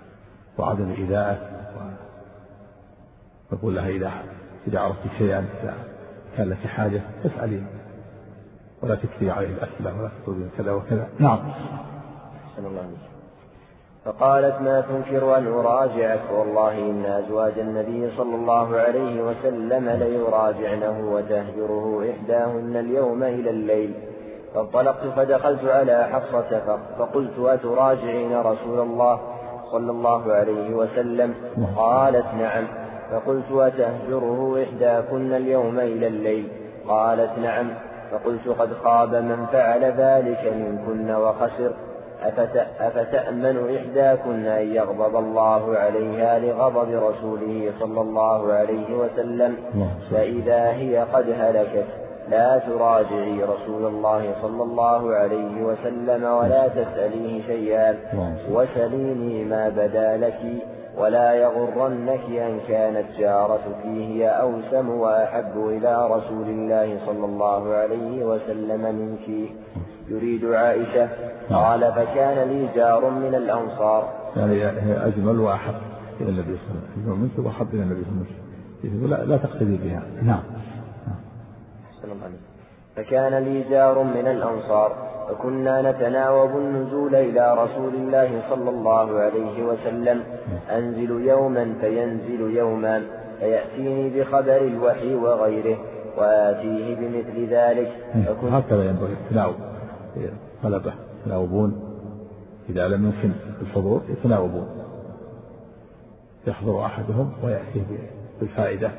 وعدم إيذائه، ويقول لها إذا عرفت شيئا كان لك حاجة فاسألين ولا تكفي عليه الأسئلة ولا تقولين كذا وكذا. نعم.
فقالت ما تنكر أن أراجعك؟ والله إن أزواج النبي صلى الله عليه وسلم ليراجعنه وتهجره إحداهن اليوم إلى الليل. فانطلقت فدخلت على حفصة فقلت أتراجعين رسول الله صلى الله عليه وسلم؟ قالت نعم. فقلت أتهجره إحداكن اليوم إلى الليل؟ قالت نعم. فقلت قد خاب من فعل ذلك منكن وخسر. أفتأمن إحداكن أن يغضب الله عليها لغضب رسوله صلى الله عليه وسلم فإذا هي قد هلكت؟ لا تراجعي رسول الله صلى الله عليه وسلم ولا تسأليه شيئا، وسليني ما بدا لك، ولا يغرنك أن كانت جارتك هي أوسم وأحب إلى رسول الله صلى الله عليه وسلم منك. يريد عائشة. قال فكان لي جار من الأنصار،
يعني هي أجمل وأحب إلى النبي صلى الله عليه وسلم منك وأحب إلى النبي صلى الله عليه وسلم، لا تقتدي بها. نعم.
فكان لي جار من الأنصار فكنا نتناوب النزول إلى رسول الله صلى الله عليه وسلم، أنزل يوما فينزل يوما، فيأتيني بخبر الوحي وغيره وآتيه بمثل ذلك.
هكذا ينبغي التناوب، طلبة يتناوبون، إذا لم يمكن الحضور يتناوبون، يحضر أحدهم ويأتيه بالفائدة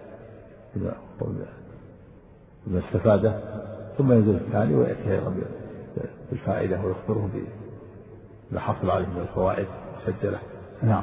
بالاستفادة، ثم ينزل الثاني ويأتي أيضا بالفائدة ويخبره بما حصل عليه من الفوائد مسجلة. نعم.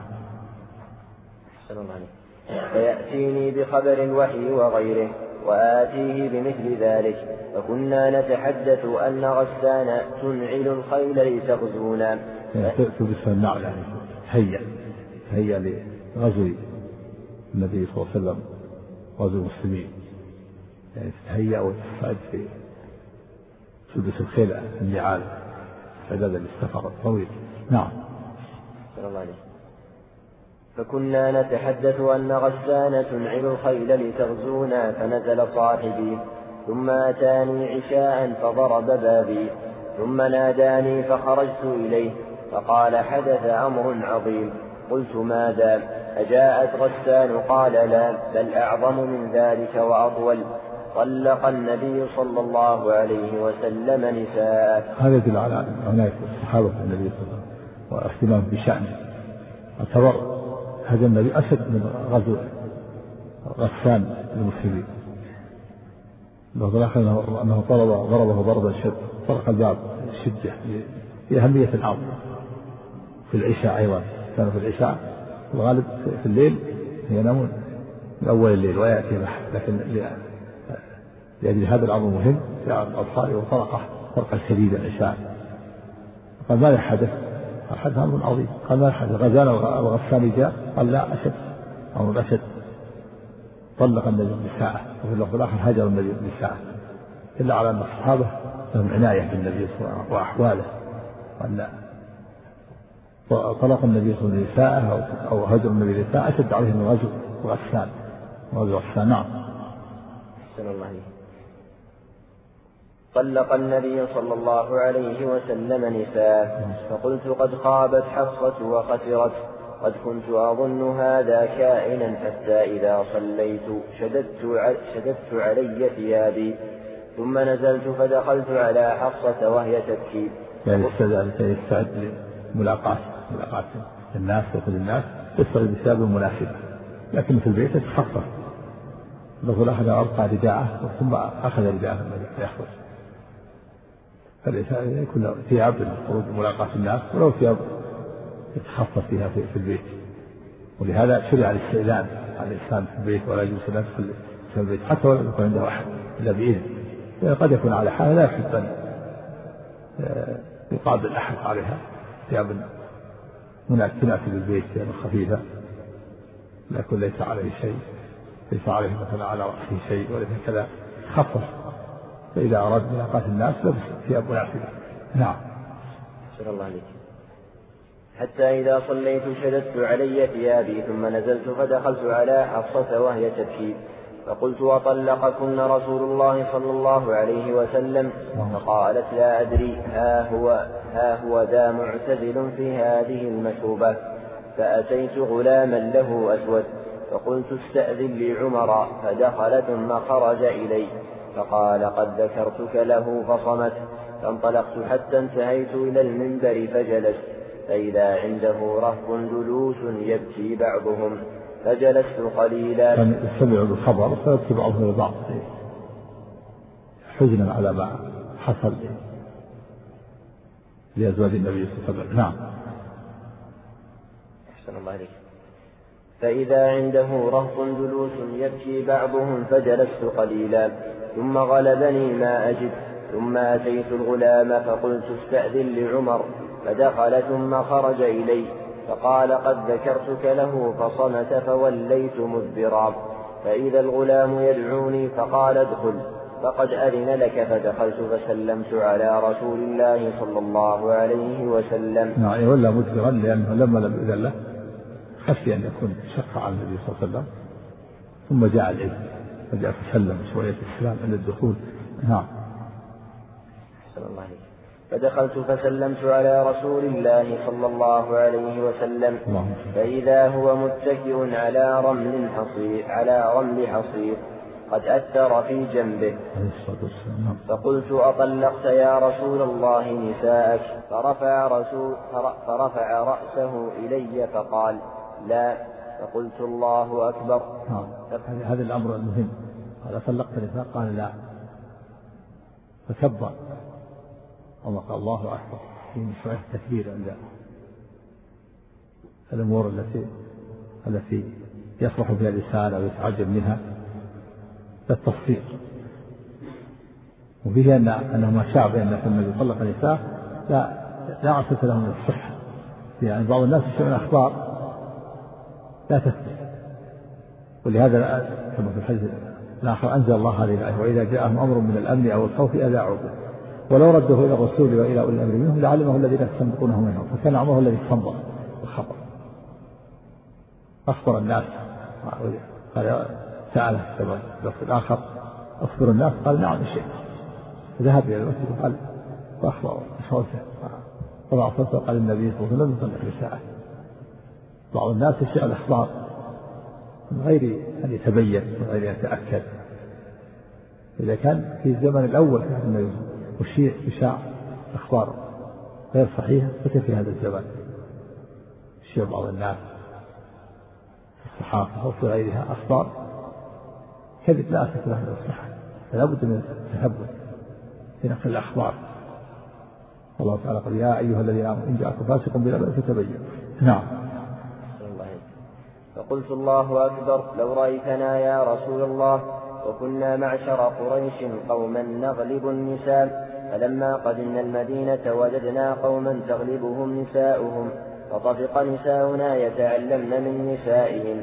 فيأتيني بخبر الوحي وغيره وآتيه بمثل ذلك. فكنا نتحدث أن غسان تنعل الخيل لتغزونا.
تلبس النعل، يعني هيا لغزو النبي صلى الله عليه وسلم، غزو المسلمين، يعني تتهيأ وتستعد في تلبس الخيل النعال استعدادا للسفر الطويل. نعم.
فكنا نتحدث أن غسان تنعل الخيل لتغزونا، فنزل صاحبي ثم أتاني عشاء فضرب بابي ثم ناداني فخرجت إليه فقال حدث أمر عظيم. قلت ماذا؟ أجاءت غسان؟ قال لا، بل أعظم من ذلك وأطول. طلق النبي صلى الله عليه وسلم نساءه.
هذا يدل على عناية الصحابة النبي صلى الله عليه وسلم واهتمام بشأنه. اعتبر هذا النبي أشد من غزو غسان المسلمين، أنه ضربه ضربا شد، طرق الباب شدة لأهمية الأمر. في العشاء أيضا كانوا في العشاء الغالب في الليل ينامون من أول الليل ويأتي بحث، لكن لأجل هذا الأمر مهم جاء الأبصار وطرقه طرقا شديدا العشاء. قال ماذا حدث؟ قال حدث أمر عظيم. قال ماذا حدث؟ غزانا الغساني جاء؟ قال لا، أشد، أمر أشد. طلق النبي نساءه، وفي اللفظ الآخر هجر النبي نساءه، إلا على أن الصحابة لهم عناية بالنبي صلى الله عليه وسلم وأحواله، وأن طلق النبي صلى الله عليه وسلم نساءه أو هجر النبي نساءه أشد عليه من غزو غسان. غزو غسان. نعم.
طلق النبي صلى الله عليه وسلم نساءه. فقلت قد خابت حفصة وخسرت، قد كنت أظن هذا كائنا، حتى إذا صليت شددت علي ثيابي ثم نزلت فدخلت على حفصة وهي تبكي.
يعني يستعد لملاقاة الناس وكل الناس، يستعد بثياب مناسبة، لكن في البيت يتخفف. الرجل أخذ أرقى رداءه ثم أخذ رداءه يخرج. فالإنسان يكون ثياب للخروج ملاقاة الناس، ولو ثياب يتخفف فيها في البيت. ولهذا شرع الاستئذان على الإنسان في البيت، ولا يجوز أن يدخل في البيت حتى ولو يكون عنده أحد إلا بإذن، لأن قد يكون على حال لا يحب أن يقابل أحد عليها. ثياب تناسب البيت، ثياب خفيفة لا يكون ليس عليه شيء، ليس عليه مثلا على رأسه شيء وليس كذا، خفف. فإذا أراد ملاقاة الناس لبس ثياب مناسبة. نعم.
شكرا الله عليك. حتى إذا صليت شددت علي ثيابي ثم نزلت فدخلت على حفصة وهي تبكي فقلت أطلقكن رسول الله صلى الله عليه وسلم؟ فقالت لا أدري، ها هو ذا معتزل في هذه المشوبة. فأتيت غلاما له أسود فقلت استأذن لعمر، فدخل ثم خرج إلي فقال قد ذكرتك له فصمت. فانطلقت حتى انتهيت إلى المنبر فجلست، فإذا عنده رهط جلوس يبكي بعضهم، فجلست قليلا.
كان يستمع بالخبر فيبكي بعضهم لبعض حزنا على ما حصل لأزواج النبي صلى الله عليه وسلم. نعم.
أحسن الله عليك. فإذا عنده رهط جلوس يبكي بعضهم، فجلست قليلا ثم غلبني ما أجد، ثم أتيت الغلام فقلت استأذن لعمر، فدخل ثم خرج إلي فقال قد ذكرتك له فصمت، فوليت مدبرا. فإذا الغلام يدعوني فقال ادخل فقد أذن لك، فدخلت فسلمت على رسول الله صلى الله عليه وسلم.
نعم، ولا مدبرا لأنه لما لم يؤذن له خشي أن يكون شق على النبي صلى الله عليه وسلم، ثم جاء الإذن فجاء فسلم شوية السلام عند الدخول. نعم.
فدخلت فسلمت على رسول الله صلى الله عليه وسلم، فإذا هو متكئ على رمل حصير قد أثر في جنبه. فقلت أطلقت يا رسول الله نساءك؟ فرفع رأسه إلي فقال لا. فقلت الله أكبر.
هذا الأمر المهم. قال أطلقت نساء؟ قال لا. فكبر وقال الله أكبر. في شوية تكبير عند الأمور التي يصلح بها الإنسان أو يتعجب منها للتصفيق. وفيه أنه ما شاء بأن النبي طلق النساء لا عصة له من الصحة. يعني بعض الناس يسمعون أخبار لا تثبت، ولهذا كما في الحديث الآخر أنزل الله هذه الآية وإذا جاءهم أمر من الأمن أو الخوف أذاعوا به ولو ردوه إلى الرسول وإلى أولي الأمر منهم لعلمه الذين يستنبطونه منهم، فكان عمره الذي استنبط الخبر. أخبر الناس، قال سأله في الآخر أخبر الناس؟ قال نعم شيء. فذهب إلى المسجد وقال وأخبر صوته طلع صوته قال النبي صلى الله عليه وسلم يطلق نساءه. بعض الناس يشاء الأخبار من غير أن يتبين، من غير أن يتأكد. إذا كان في الزمن الأول أنه يشاع أخبار غير صحيحة، فكيف في هذا الزمن يشاع بعض الناس في الصحافة أو في غيرها أخبار كذب لا أساس له من الصحة، فلا بد من التثبت في نقل الأخبار. الله تعالى قال يا أيها الذين آمنوا إن جاءكم فاسق بنبأ فتبينوا. نعم.
فقلت الله أكبر، لو رأيتنا يا رسول الله وكنا معشر قريش قوما نغلب النساء، فلما قدمنا المدينة وجدنا قوما تغلبهم نساؤهم، فطفق نساؤنا يتعلمن من نسائهم،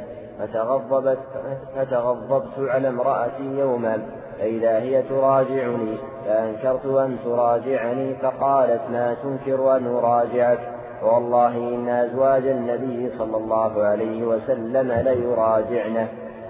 فتغضبت على امرأتي يوما فإذا هي تراجعني، فأنكرت أن تراجعني، فقالت ما تنكر أن أراجعك؟ والله إن أزواج النبي صلى الله عليه وسلم ليراجعنه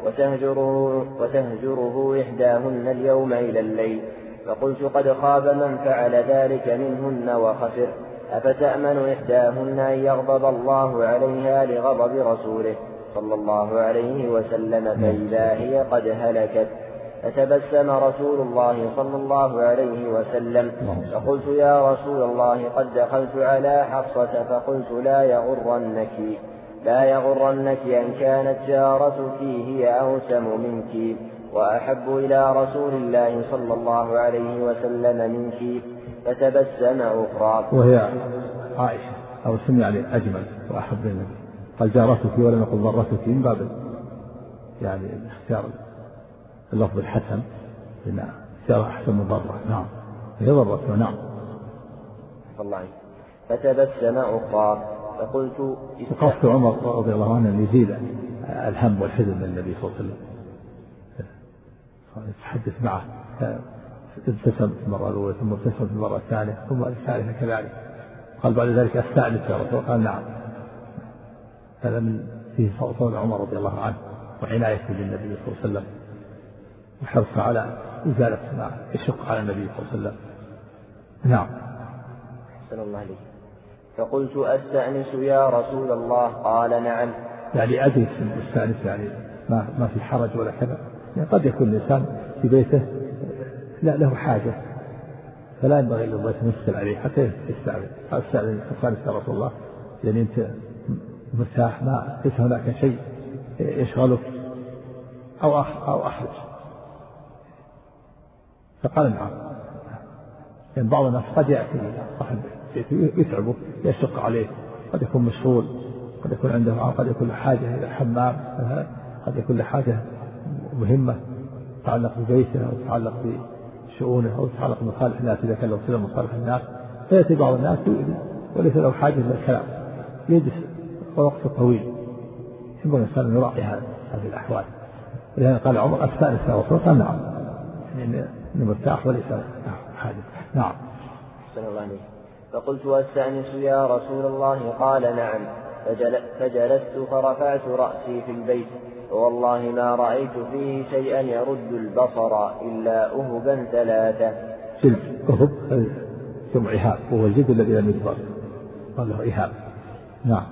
وتهجره إحداهن اليوم إلى الليل. فقلت قد خاب من فعل ذلك منهن وخسر، أفتأمن إحداهن أن يغضب الله عليها لغضب رسوله صلى الله عليه وسلم فإذا هي قد هلكت؟ فتبسم رسول الله صلى الله عليه وسلم، فقلت يا رسول الله قد دخلت على حفصة، فقلت لا يغرنك أن كانت جارتك هي أوسم منك وأحب إلى رسول الله صلى الله عليه وسلم منك. فتبسم أخرى
وهي عائشة أو سمي عليه أجمل وأحب النبي، قال جارتك ولم يقل ضرتك، من باب يعني اختيار اللفظ الحسن لأن اختيار أحسن من ضرة. نعم هي ضرته. نعم.
فتبسم أخرى فقلت
وقصد عمر رضي الله عنه أن يزيل الهم والحزن من النبي صلى الله عليه وسلم، يتحدث معه، ابتسم في المرة الأولى ثم ابتسم في المرة الثانية ثم الثالثة كذلك. قال بعد ذلك أستأنس يا رسول الله؟ قال نعم. هذا من فيه صوت عمر رضي الله عنه وعنايته بالنبي صلى الله عليه وسلم وحرصه على إزالة ما يشق على النبي صلى الله عليه وسلم. نعم.
أحسن الله عليك. فقلت أستأنس يا رسول الله؟ قال نعم.
يعني أجلس أستأنس يعني ما في حرج ولا كذا. يعني قد يكون الإنسان في بيته لا له حاجة فلا ينبغي للضيف يمثل عليه حتى يستأذن. أستأذن يا رسول الله يعني أنت مرتاح ما ليس هناك شيء يشغلك أو أخرج. فقال نعم. يعني بعض الناس قد يأتي صاحب يتعبه يشق عليه قد يكون مشغول قد يكون عنده قد يكون له حاجة إلى الحمام قد يكون له حاجة مهمة تتعلق ببيته أو تتعلق بشؤونه أو تتعلق بمصالح الناس إذا كان له صلة مصالح الناس فيأتي بعض الناس وليس له حاجة إلى الكلام يجلس وقت طويل ينبغي الإنسان أن يراعي هذه الأحوال. ولهذا قال عمر أستأنس يا رسول الله؟ نعم يعني إنه مرتاح وليس حاجة. نعم.
أحسن الله عليك. فقلت أستأنس يا رسول الله؟ قال نعم. فجلست فرفعت رأسي في البيت فوالله ما رأيت فيه شيئا يرد البصر إلا أهبا 3.
جلد أهب ثم إهاب وهو الجلد الذي لم يدبر قال له إهاب. نعم.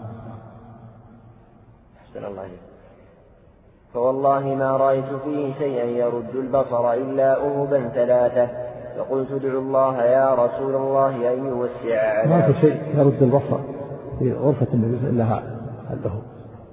أحسن الله عليك. فوالله ما رأيت فيه شيئا يرد البصر إلا أهبا 3. فقلت ادعو الله يا رسول الله أن يوسع على.
ما في شيء يرد البصر في غرفة النبي إلا هذا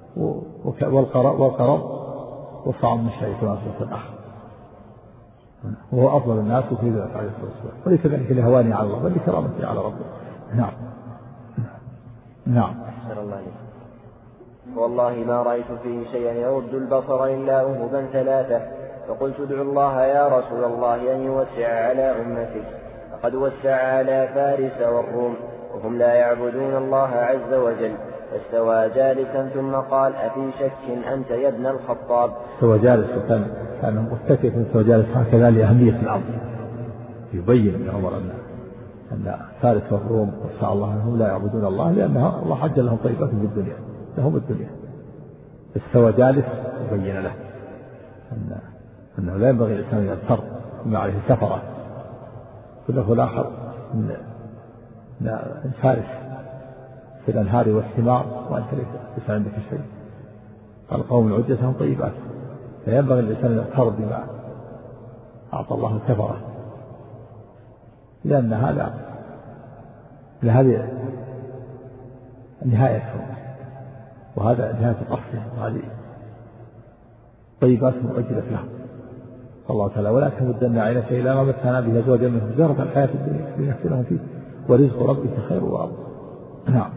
والقرب والطعام من شيء آخر وهو أفضل الناس في ذلك عليه الصلاة والسلام وليس ذلك لهواني على الله بل لكرامتي على ربه. نعم. نعم.
أحسن الله عليك. والله ما رأيت فيه شيئا يرد البصر إلا أهبا 3. فقلت ادعو الله يا رسول الله أن يوسع على أمتك فقد وسع على فارس والروم وهم لا يعبدون الله عز وجل. فاستوى جالسا ثم قال أفي شك أنت يا ابن الخطاب؟
استوى جالسا كان متكئا استوى جالسا هكذا لأهمية الأمر يبين ابن عمر أن فارس والروم وسع الله أنهم لا يعبدون الله لأن الله حج لهم طيبات في الدنيا لهم الدنيا. استوى جالس يبين له أنه لا ينبغي الإنسان أن يضطر بما عليه سفرة كله الآخر من فارس في الأنهار والثمار وأنت ليس عندك شيء. قال قوم عدتهم طيبات فينبغي الإنسان أن يضطر بما أعطى الله سفرة لأن هذه نهاية وهذا نهاية قصده وهذه طيبات مؤجلة لهم الله تعالى ولا تمدن عينك إلى ما متعنا به أزواجا منهم زهرة الحياة الدنيا لنفتنهم فيه ورزق ربك خير وأفضل. نعم.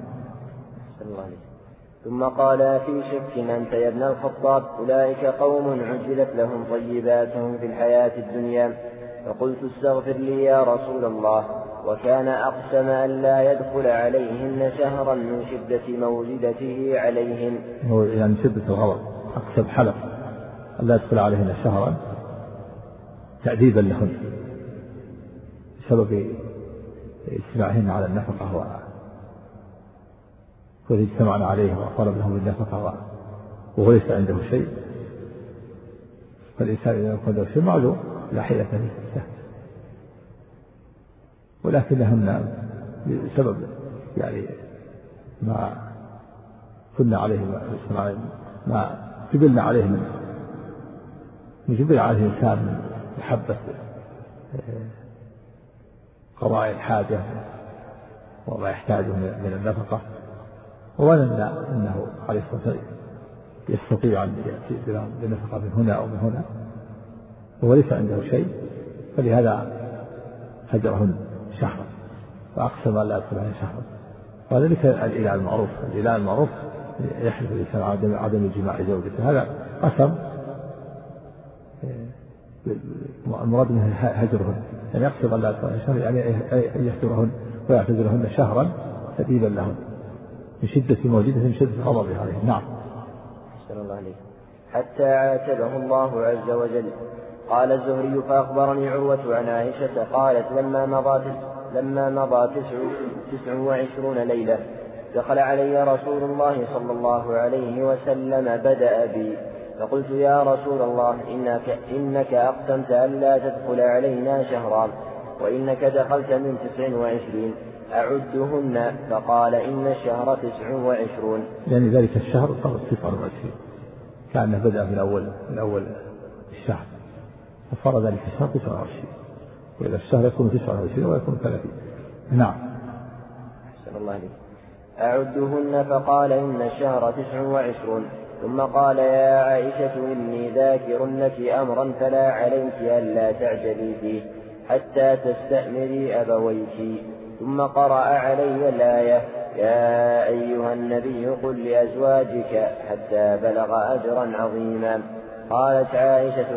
ثم قال في شك أنت يا ابن الخطاب أولئك قوم عجلت لهم طيباتهم في الحياة الدنيا. فقلت استغفر لي يا رسول الله. وكان أقسم أن لا يدخل عليهن شهرا من شدة مولدته عليهن
يعني شدة الغضب أقسم حلف أن لا يدخل عليهن شهرا تأديبا لهن بسبب اجتماعهن على النفقة وإذ اجتمعنا عليه وطلب لهم النفقة وهو ليس عنده شيء فالإنسان إذا يكون عنده شيء معذور لا حيلة فيه ولكنهن بسبب يعني ما كنا عليه ما جبلنا عليه من جبل عليه الإنسان من محبة قضاء الحاجة وما يحتاجه من النفقة وظن أنه عليه الصلاة والسلام يستطيع أن يأتي بنفقة من هنا أو من هنا وهو ليس عنده شيء فلهذا هجرهن شهرا فأقسم أن لا يدخل عليه شهرا. وذلك الإله المعروف يحلف الإنسان عدم الجماع زوجته هذا قسم المراد منه هجرهن يعني يقسم أن لا يدخل عليه شهرا يعني أن يهجرهن ويعتذرهن شهرا تأديبا لهن من شدة موجودة من شدة غضبه عليه. نعم.
أحسن الله عليك. حتى عاتبه الله عز وجل. قال الزهري فأخبرني عروة عن عائشة قالت لما مضى 29 ليلة دخل علي رسول الله صلى الله عليه وسلم بدأ بي، فقلت يا رسول الله إنك أقسمت ألا تدخل علينا شهرا، وإنك دخلت من 29 أعدهن، فقال إن الشهر 29.
يعني ذلك الشهر صار 29، كأنه بدأ من أول الشهر، فصار ذلك الشهر 29، وإذا الشهر يكون 29 ويكون 30. نعم.
أحسن الله عليك. أعدهن، فقال إن الشهر 29. ثم قال يا عائشة إني ذاكر لك أمرا فلا عليك ألا تعجلي فيه حتى تستأمري أبويك. ثم قرأ علي الآية يا أيها النبي قل لأزواجك حتى بلغ أجرا عظيما. قالت عائشة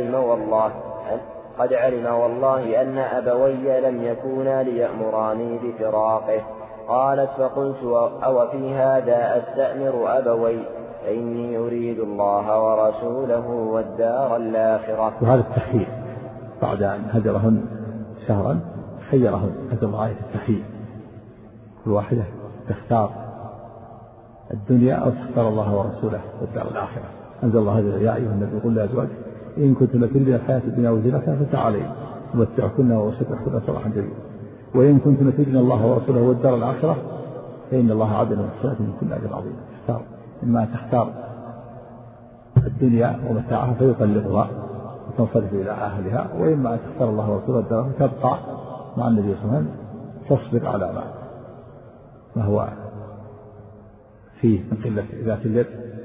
قد علم والله أن أبوي لم يكونا ليأمراني بفراقه. قالت فقلت أو في هذا أستأمر أبوي فإني أريد الله ورسوله والدار الآخرة.
وهذا التخيير بعد أن هجرهن شهرا خيرهن، هذا غاية التخيير، كل واحدة تختار الدنيا أو تختار الله ورسوله والدار الآخرة. أنزل الله هذا يا أيها النبي قل لأزواجك إن كنتن تريدن الحياة الدنيا وزينتها فتعالين أمتعكن وأسرحكن سراحا جميلا، وإن كنتن تريدن الله ورسوله والدار الآخرة فإن الله عد للمحسنات منكن أجرا عظيما. تختار، إما تختار الدنيا ومتاعها فيطلقها وتنصرف إلى أهلها، وإما أن تختار الله ورسوله والدار تبقى مع النبي صلى الله عليه وسلم تصبر على ما هو فيه من قلة ذات اليد.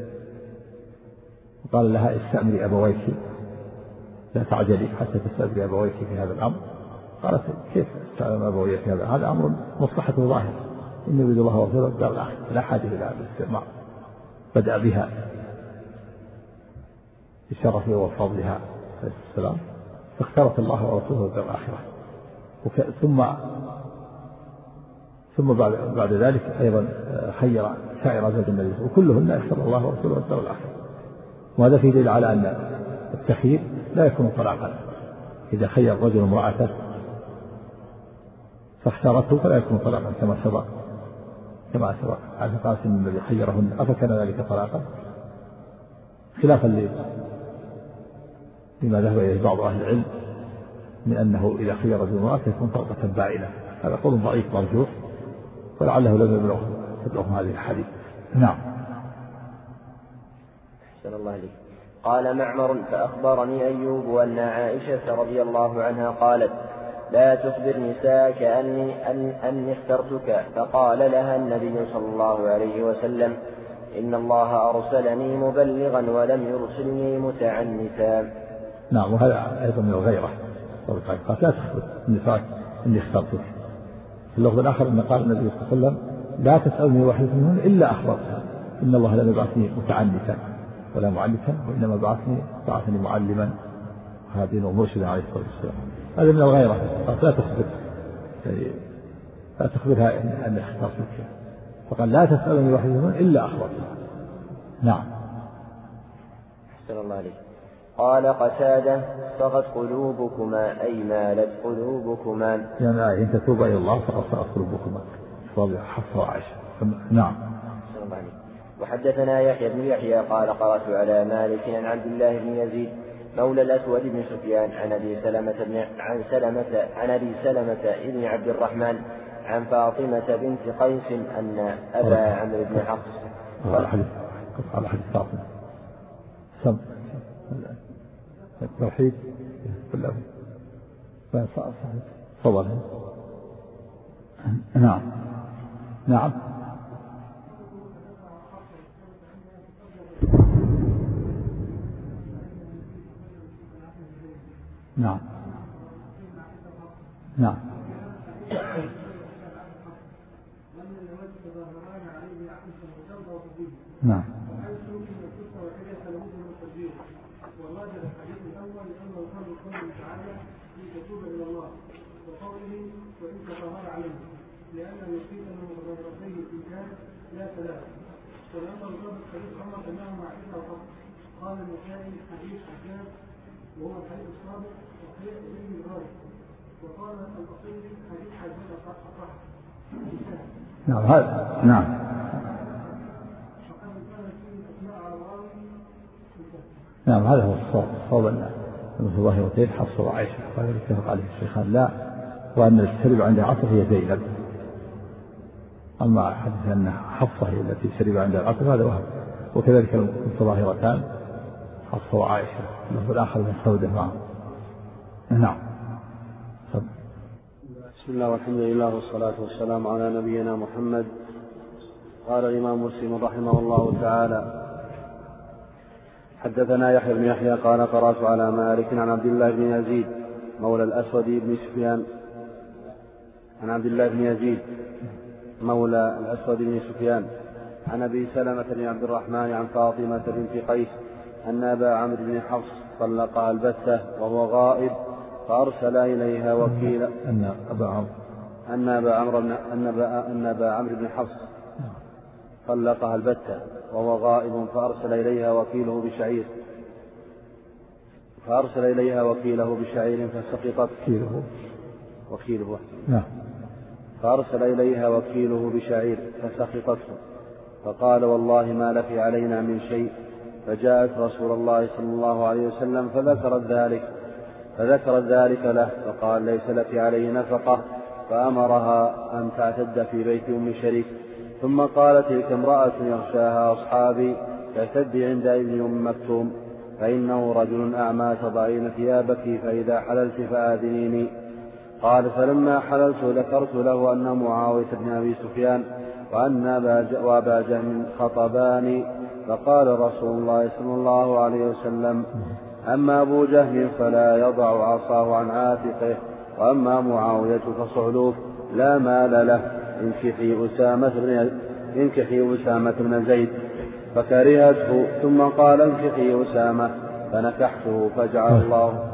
وقال لها استأمري أبويك لا تعجلي حتى تستأمري أبويك في هذا الأمر. قالت كيف استأمر أبويك في هذا أمر مصلحته ظاهرة، إن يريد الله ورسوله والدار الآخرة، لا حاجة إلى هذا الاستعمار. بدأ بها بشرفه وفضلها عليه السلام، فاختارت الله ورسوله والدار الآخرة. ثم بعد ذلك أيضا خير سائر أزواج النبي، وكلهن اختار الله ورسوله والدار الآخرة. وهذا فيه دليل على أن التخيير لا يكون طلاقا. إذا خير رجل امرأته فاختارته فلا يكون طلاقا كما سبق على قاسم الذي خيرهن، أفكان ذلك طلاقا، خلافا لما ذهب إليه بعض أهل العلم من أنه إذا خير رجل امرأته يكون طلقة بائنة. هذا قول ضعيف مرجوح، ولعله لم يبلغ هذه الحديث. نعم.
أحسن الله عليك. قال معمر فأخبرني أيوب أن عائشة رضي الله عنها قالت لا تخبر نساءك أني اخترتك، فقال لها النبي صلى الله عليه وسلم إن الله أرسلني مبلغا ولم يرسلني متعنتا.
نعم. وهذا أيضا من الغيرة، قال لا تخبر نساءك إني اخترتك. في اللفظ الآخر أن قال النبي صلى الله عليه وسلم لا تسألني واحدة منهن إلا أخبرتها، إن الله لم يبعثني متعنتا ولا معلتا، وإنما بعثني معلما هاديا ومرشدا عليه الصلاة والسلام. هذا من الغيرة، لا تخبرها أن اخترتك، فقال لا تسألني واحدة منهن إلا أخبرتها. نعم.
أحسن الله عليك. قال قتادة صغت قلوبكما أي مالت قلوبكما،
يعني إن تتوبا إلى الله فقد صغت قلوبكما، فاضل حفصة وعائشة. نعم.
أحسن الله عليك. وحدثنا يحيى بن يحيى قال قرأت على مالك عن عبد الله بن يزيد مولى الأسود بن سفيان عن أبي سلمة ابن عبد الرحمن عن فاطمة بنت قيس أن أبا عمرو بن حفص
على حديث فاطمة التوحيد كله فضل. نعم. نعم. نعم. نعم. نعم.
لأنه يقيل أنه متظاهرتين إن كانت لا ثلاثة، ولأنه ضابط حديث عمر أنه مع إثر الحق. قال النسائي حديث حجاج وهو الحديث الصادق وحيث إليه الغالب، وقال الأصيلي حديث حجاج الصح.
نعم هذا نعم. نعم هذا هو الصواب أن ظاهرتين حفصة وعائشة، وهذا اتفق عليه الشيخان لا، وأن التي عندها عطف هي زينب. أما حدث أن حفصة هي التي شرب عندها العطف هذا وهم. وكذلك المتظاهرتان حفصة وعائشة، له الآخر من سودة معه. نعم.
بسم الله والحمد لله والصلاة والسلام على نبينا محمد. قال الإمام مسلم رحمه الله تعالى: حدثنا يحيى بن يحيى قال قرأت على مالك عن عبد الله بن يزيد مولى الأسود بن سفيان، عن عبد الله بن يزيد مولى الأسود بن سفيان عن أبي سلمة بن عبد الرحمن عن فاطمة بنت قيس أن أبا عمرو بن حفص طلقها البتة وهو غائب، فأرسل إليها وكيلا.
أن
أبا عمرو بن حفص طلقها البتة وهو غائب، فأرسل إليها وكيله بشعير فسقطت فأرسل إليها وكيله بشعير فسقطته، فقال: والله ما لك علينا من شيء. فجاءت رسول الله صلى الله عليه وسلم فذكرت ذلك له، فقال: ليس لك عليه نفقة، فأمرها أن تعتد في بيت أم شريك. ثم قال: تلك امرأة يغشاها أصحابي تعتد عند ابن أم مكتوم، فإنه رجل أعمى تضعين ثيابك، فإذا حللت فآذنيني. قال: فلما حللت ذكرت له أن معاوية بن أبي سفيان وأبا جهم خطباني، فقال رسول الله صلى الله عليه وسلم: أما أبو جهم فلا يضع عصاه عن عاتقه، وأما معاوية فصعلوك لا مال له، انكحي أسامة بن زيد. فكرهته، ثم قال: انكحي أسامة، فنكحته فجعل الله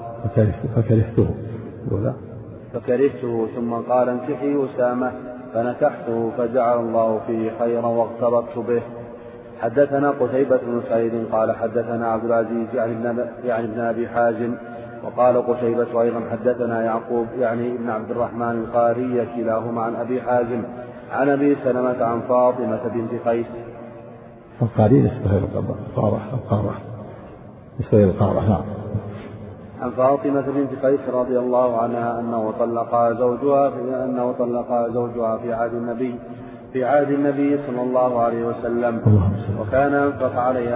فكرهته، ثم قال: انكحي أسامة، فنكحته فجعل الله فيه خيرا واغتبطت به. حدثنا قتيبة بن سعيد قال حدثنا عبد العزيز يعني ابن أبي حازم، وقال قتيبة أيضا حدثنا يعقوب يعني ابن عبد الرحمن القاري كلاهما عن أبي حازم عن أبي سلمة عن فاطمة بنت قيس.
القاري نسبة القارة
عن فاطمة بنت قيس رضي الله عنها أنه طلقها زوجها في عهد النبي صلى الله عليه وسلم، وكان أنفق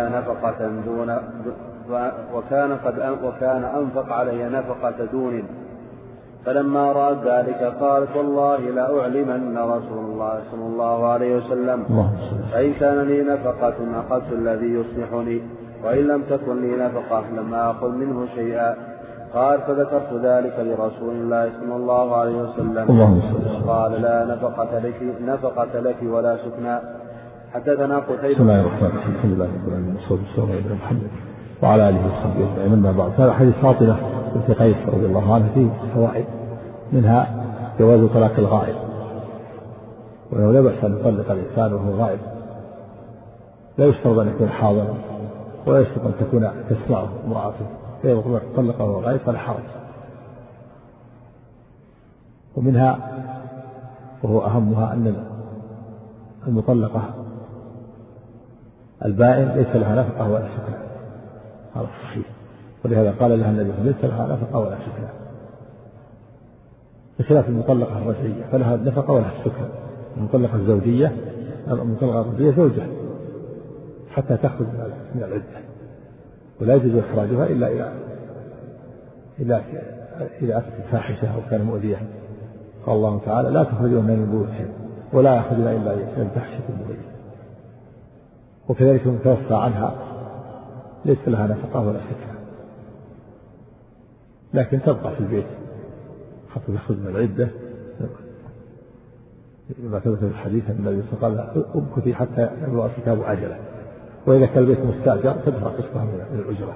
عليها نفقة دون. فلما رأت ذلك قالت: والله لا أعلمن رسول الله صلى الله عليه وسلم، فإن كان لي نفقة أخذت الذي يصلحني، وإن لم تكن لي نفقة لم آخذ منه شيئا. قال: فذكرت ذلك لرسول الله صلى الله عليه وسلم، قال: لا نفقة لك ولا سكنى. حدثنا قتيبة.
بسم الله الرحمن الرحيم، الحمد لله رب العالمين، والصلاة والسلام على محمد وعلى آله وصحبه أجمعين. أما بعد، هذا حديث فاطمة بنت قيس رضي الله عنها فيه فوائد، منها جواز طلاق الغائب، وله لا بأس أن يطلق الإنسان وهو غائب، لا يشترط أن يكون حاضرا، ولا يشترط أن تكون تسمعه امرأته، فإذا طلقه وهو غائب فلا حرج. ومنها وهو أهمها أن المطلقة البائن ليس لها نفقة ولا سكنى، هذا صحيح، ولهذا قال لها النبي: ليس لها نفقة ولا سكنى، بخلاف المطلقة الرجعية فلها نفقة ولا سكنى. المطلقة الزوجية زوجة حتى تخرج من العدة، ولا يجوز إخراجها إلا إذا أتت الفاحشة أو كان مؤذية. قال الله تعالى: لا تخرجون من بيوتهم ولا يخرجون إلا الفاحشة المبينة. وكذلك المتوفى عنها ليس لها نفقة ولا سكنى، لكن تبقى في البيت حتى تخرج من العدة، ما ثبت في الحديث أن النبي صلى الله عليه وسلم قال: امكثي حتى يبلغ الكتاب أجله، وإذا كان البيت مستأجر تدفع قسطها من الأجرة.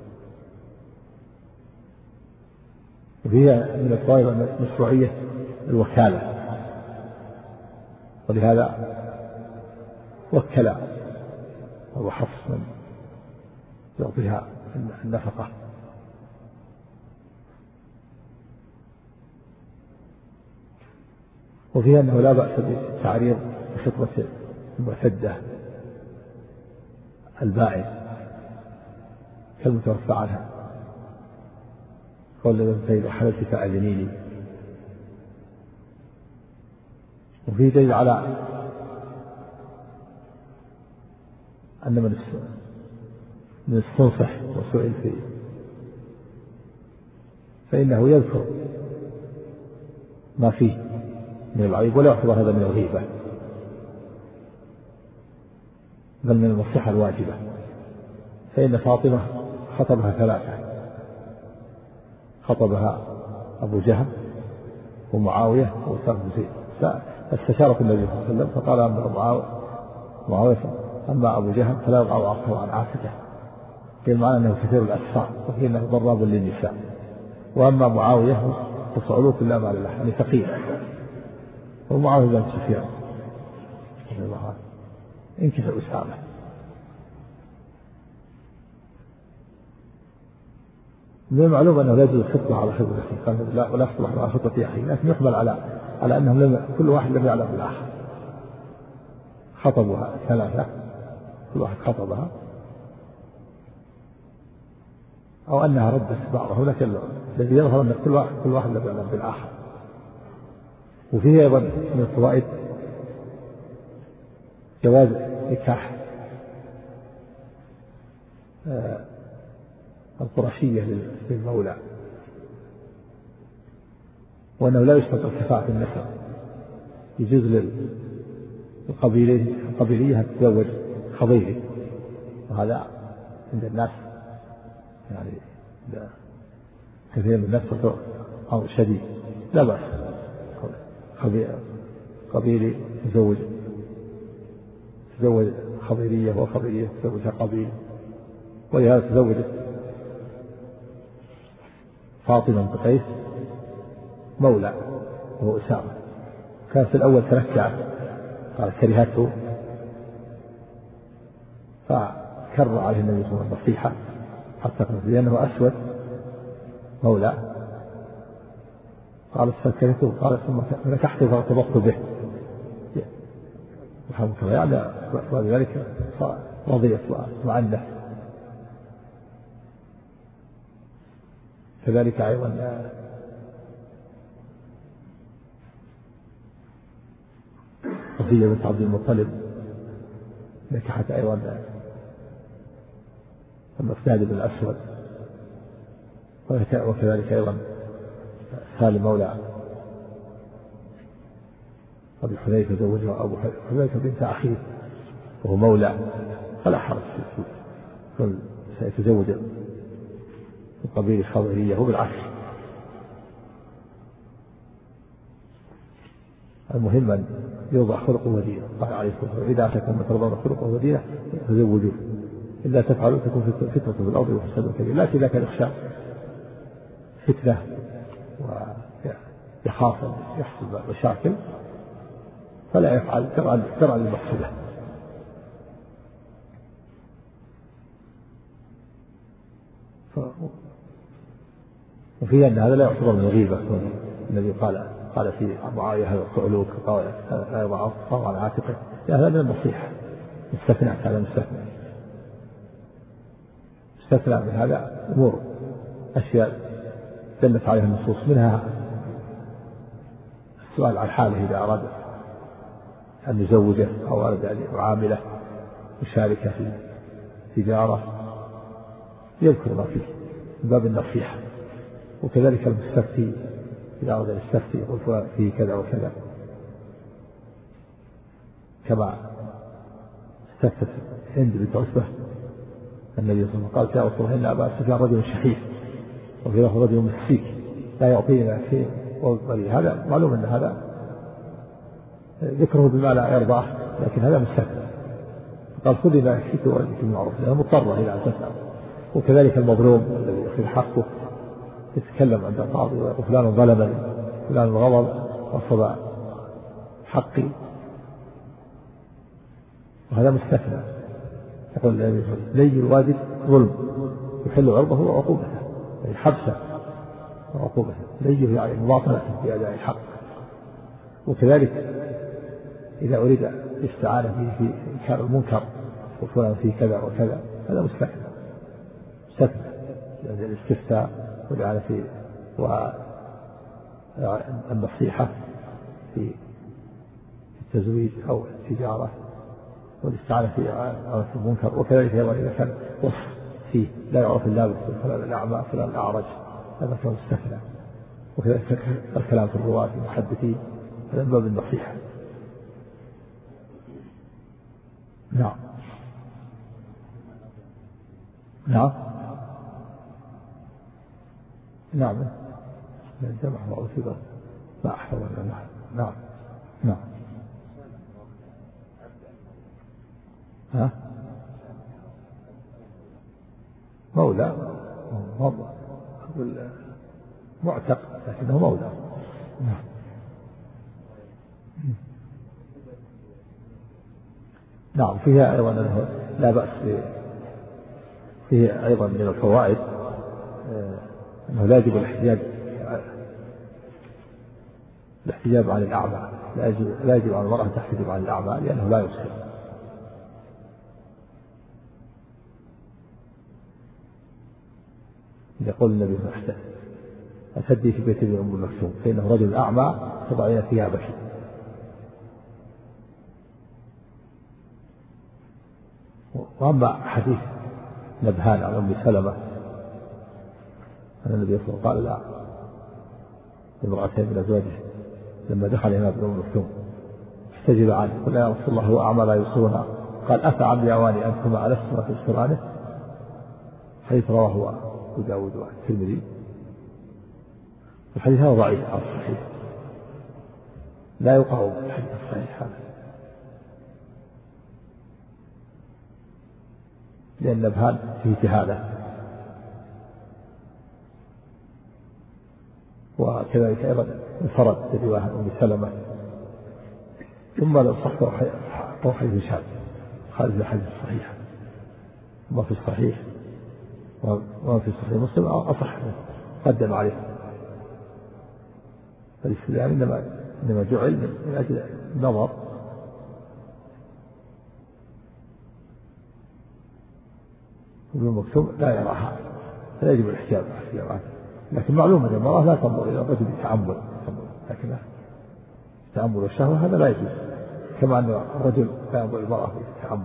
وفيها من الطائفة مشروعية الوكالة، ولهذا وكل أبو حفص من يعطيها النفقة. وفيها أنه لا بأس بتعريض خطبة المعتدة البائن كالمتوفى عنها، قول ابن زيد وحللت فأذنيني. وفيه دليل على أن من استنصح وسئل فيه فإنه يذكر ما فيه من العيب ولا يعتبر هذا من الغيبة، بل من النصيحة الواجبة. فإن فاطمة خطبها ثلاثة، خطبها أبو جهل ومعاوية وأسامة بن زيد، فاستشارت النبي صلى الله عليه وسلم فقال أما معاوية أما أبو جهل فلا يضع عصاه عن عاتقه، قيل معنى أنه كثير الأسفار وقيل أنه ضراب للنساء، وأما معاوية فصعلوك لا مال له يعني ثقيل. ومعاوية بن سفيان رضي الله عنه انكسر أسامة. من المعلوم أنه لا يجوز الخطبة على خطبة أخيه، لا ولا يصلح على خطبة أخيه، لكن يحمل على أنهم كل واحد لم يعلم بالآخر، خطبها ثلاثة كل واحد خطبها، أو أنها ردت بعضه، لكن الذي يظهر أن كل واحد لم يعلم بالآخر. وفيه أيضا من الفوائد جواز نكاح القرشية للمولى، وأنه لا يشترط ارتفاع في النسب، يجوز للقبيلية أن تتزوج خضيري، وهذا عند الناس يعني كثير من الناس أمر شديد، لا بأس قبيلي تزوج خضيرية وخضيرية تزوجها قبيل. ولهذا تزوجت فاطمة بنت قيس مولى وهو أسامة، كان في الأول تنكع قال كرهته، فكرر عليه النبي صلى الله عليه وسلم النصيحة حتى لأنه أسود مولى، قال فكرهته، قال ثم نكحته فارتبطت به يعني ولذلك رضيت وعنده. كذلك أيضا صفية بنت عبد المطلب نكحت أيضا المقداد بن الأسود، وكذلك أيضا سالم مولى أبي حذيفة زوجها أبو حذيفة بنت أخيه وهو مولى، فلا حرج كل سيتزوج القبيلة الخضرية وبالعكس. المهم أن يوضع خلقه ودينه، قال عليه الصلاة والسلام إذا أتاكم من ترضون خلقه ودينه فزوجوه، إلا تفعلوا تكون فتنة في الأرض وفساد كبير. لكن إذا كان يخشى فتنة ويخاف أن يحصل مشاكل فلا يفعل، ترعى المقصودة. وفي أن هذا لا يعتبر من الغيبة، الذي قال في معاوية هذا صعلوك لا يضع عصاه على عاتقه، هذا من النصيحة مستثنى، هذا مستثنى من هذا أمور أشياء دلت عليها النصوص، منها السؤال عن حاله إذا أراد أن يزوجه أو أراد أن يعامله مشاركة في تجارة يذكر ما فيه من باب النصيحة. وكذلك المستفتي إذا أراد أن يستفتي يقول فيه كذا وكذا، كما استفتت هند بنت عتبة النبي صلى الله عليه وسلم قال يا رسول الله إن أبا سفيان رجل شحيح وفي لفظ رجل مسيك لا يعطينا شيء، هذا معلوم أن هذا ذكره بما لا يرضاه، لكن هذا مستثنى، قال خذي ما يكفيك وأنت المعروف، لأنه مضطر إلى أن تسأل. وكذلك المظلوم الذي يأخذ حقه يتكلم عند القاضي ويقول فلان ظلمني، فلان غضب وصب حقي، وهذا مستثنى. يقول لي الواجب ظلم يحل عرضه وعقوبته، يعني حبسه وعقوبته، ليه يعني مواطنة في أداء الحق. وكذلك إذا أريد الاستعانة به في إنكار المنكر وفلان في كذا وكذا هذا مستثنى الاستفتاء والإعانة في والنصيحة في التزويج أو التجارة والاستعانة في إعانة المنكر. وكذلك أيضا إذا كان وصف فيه لا يعرف اللابس فلان الأعمى فلان الأعرج هذا كان مستثنى. وكذلك الكلام في الرواة المحدثين هذا من باب النصيحة. نعم نعم نعم الجمع وأوثبه ما أحفظ الجمع. نعم نعم ها مولى معتق لكنه مولى. نعم فيها أيضا لا بأس فيه أيضا من الفوائد أنه لا يجب الاحتجاب عن الأعمى. لا يجب على المرأة تحتجب عن الأعمى لأنه لا يبصر. يقول النبي صلى الله عليه وسلم أسدي في بيت أم مكتوم فإنه رجل أعمى تضعين ثيابك. وأما حديث نبهان عن أم سلمة أن النبي صلى الله عليه وسلم قال لا امرأتين من أزواجه لما دخل هنا ابن أم مكتوم استجب عنه قلنا يا رسول الله هو أعمى لا يبصرنا قال أفعم يعواني أنتما ألستما تبصرانه. حديث رواه أبو داود والترمذي. الحديث هذا ضعيف أو صحيح لا يقاوم الحديث الصحيح هذا لأن نبهان فيه جهالة. وكذلك أيضا انفرد برواية أم سلمة. ثم لو صح حديث شاذ خالف الحديث الصحيح ما في الصحيح وما في صحيح مسلم أصح قدم عليه. فالإسلام إنما جعل من أجل النظر ابن مكتوم لا يراها فلا يجب الاحتجاب عنه. لكن معلوم أن المرأة لا تنظر إلى الرجل بتعمد لكن التعمد والشهوة هذا لا يجوز كما أن الرجل لا ينظر المرأة بالتعمد.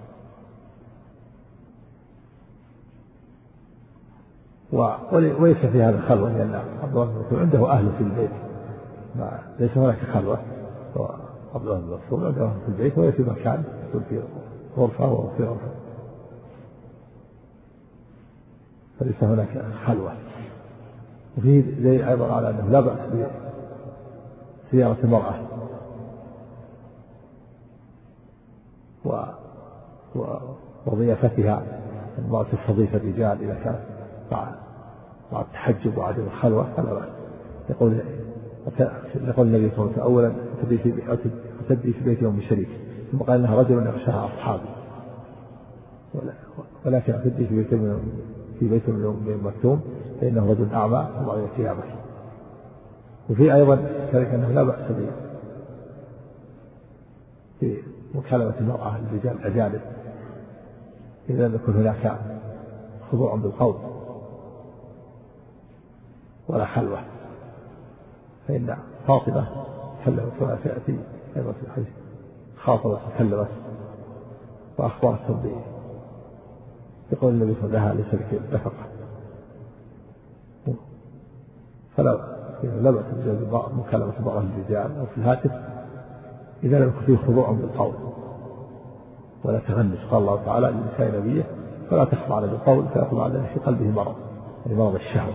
وليس في هذا خلوة لأن عبد الله بن مسعود عنده أهل في البيت ليس هناك خلوة. عبد الله بن مسعود عنده أهل في البيت وهي في مكان يكون في غرفة وهو في غرفة فليس هناك خلوة. وفيه دليل أيضا على أنه لا بأس بزيارة المرأة وضيافتها. المرأة تستضيف الرجال إذا كانت مع التحجب وعدم الخلوة فلا بأس. يقول النبي صلى الله عليه وسلم أولا تسدي في بيت أم شريك ثم قال لها رجل يخشاها أصحابي ولكن تسدي في بيت من مكتوم فإنه رجل أعمى وضعين ثيابه. وفي أيضا كذلك أنه لا بأس في مكالمة المرأة الرجال الأجانب إذا لم يكن هناك خضوع بالقول ولا خلوة. فإن فاطمة تكلمت ولا تأتي أيضا في الحديث خاطبت وتكلمت وأخبرتهم بقول النبي صلى الله عليه وسلم ليس لك نفقة. فلا بأس بمكالمة بعض الرجال أو في الهاتف إذا لم يكن فيه خضوع بالقول ولا تغنس. قال الله تعالى لنساء نبيه فلا تخضعن بالقول فيطمع الذي في قلبه مرض يعني مرض الشهوة.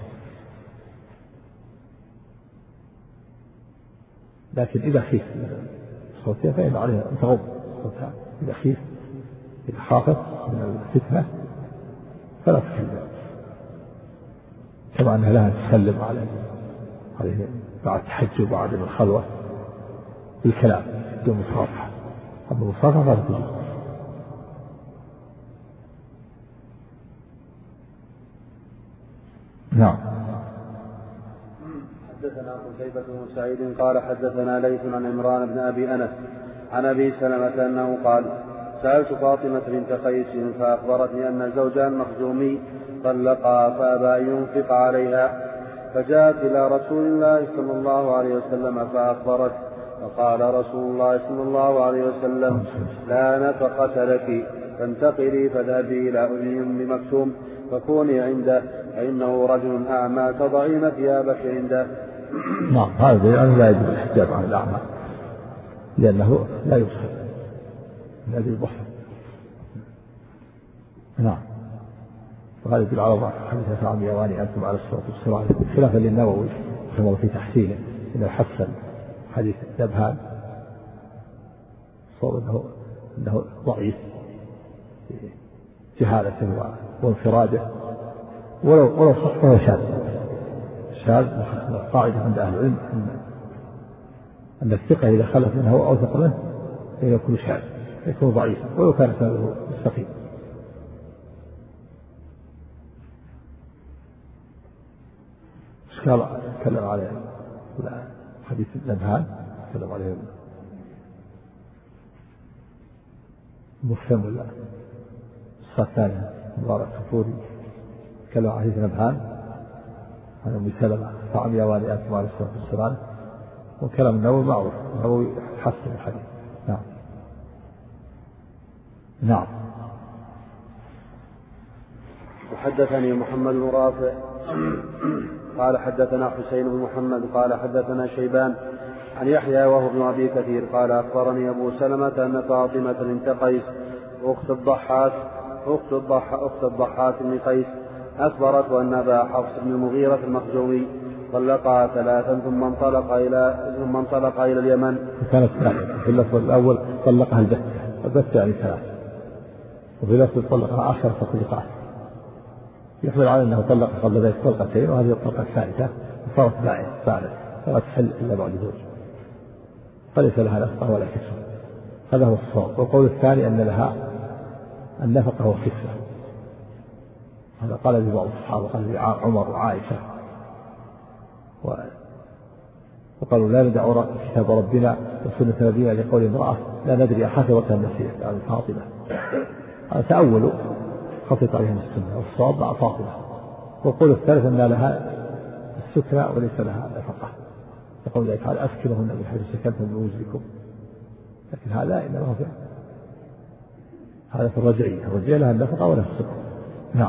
لكن إذا خيف صوتها فإن عليها أن تغض صوتها إذا خافت من الفتنة فلا تكلم كما أنها لها تسلم عليه بعد التحجب وعدم الخلوة بالكلام دون مصافحة. أما المصافحة فلا تجوز. نعم.
حدثنا قتيبة بن سعيد قال حدثنا ليث عن عمران بن أبي أنس عن أبي سلمة أنه قال سألت فاطمة بنت قيس فأخبرتني أن زوجها المخزومي طلقها فأبى أن ينفق عليها، فجاءت إلى رسول الله صلى الله عليه وسلم فأخبرت، فقال رسول الله صلى الله عليه وسلم لا نفقة لك، فانتقلي فذهبي إلى أم مكتوم فكوني عنده، فإنه رجل أعمى تضعين ثيابك عنده.
نعم، هذا يعني لا يجب الاحتجاب عن الأعمى لأنه لا يبصر، لا يبصر. نعم، وهذا يدل على ضعف حديث عن يواني أنتم على الصوت والصراع، خلافا للنووي رحمه الله في تحسينه إنه حسن حديث نبهان صور أنه ضعيف جهالة وانفراده، ولو صح فهو شاذ. قاعدة عند أهل العلم أن الثقة إذا خلف منه أو أوثق منه يكون شاذ، يكون ضعيف ولو كان سنده مستقيم. قال تكلم عليه حديث النبهان، تكلم عليه مفهم ولا الصلاة الثانية مبارك كفوري، تكلم على حديث نبهان عن أم سلمة طعم يواني أنتم على الصلاة والسلام، وكلام النووي معروف، النووي حسن الحديث. نعم. نعم.
وحدثني محمد بن رافع قال حدثنا حسين بن محمد قال حدثنا شيبان عن يحيى وهو ابن أبي كثير قال أخبرني أبو سلمة أن فاطمة بنت قيس أخت الضحاك بن قيس أخبرت أن أبا حفص بن المغيرة المخزومي طلقها ثلاثا ثم انطلق إلى اليمن.
كانت في اللفظ الأول طلقها البتة يعني ثلاث، وفي اللفظ طلقها 10 تطليقات، يحمل على أنه طلق قبل ذلك طلقتين وهذه الطلقة الثالثة وصارت بعد فلا تحل إلا بعد زوج، فليس لها نفقة ولا كسوة. هذا هو الصواب. والقول الثاني أن لها النفقة والكسوة، هذا قال به بعض الصحابة، قال به عمر وعائشة، وقالوا لا ندع كتاب ربنا وسنة نبينا لقول امرأة لا ندري أحفظتها النسيء يعني فاطمة. هذا تأول خطط عليهم السنة، والصواب مع فاطمة. والقول الثالث أن لها السكنى وليس لها نفقة، يقول ذلك تعالى أسكنهن من حيث سكنتم من وجدكم، لكن هذا إنما هذا في الرجعية لها النفقة ولا السكنى. نعم.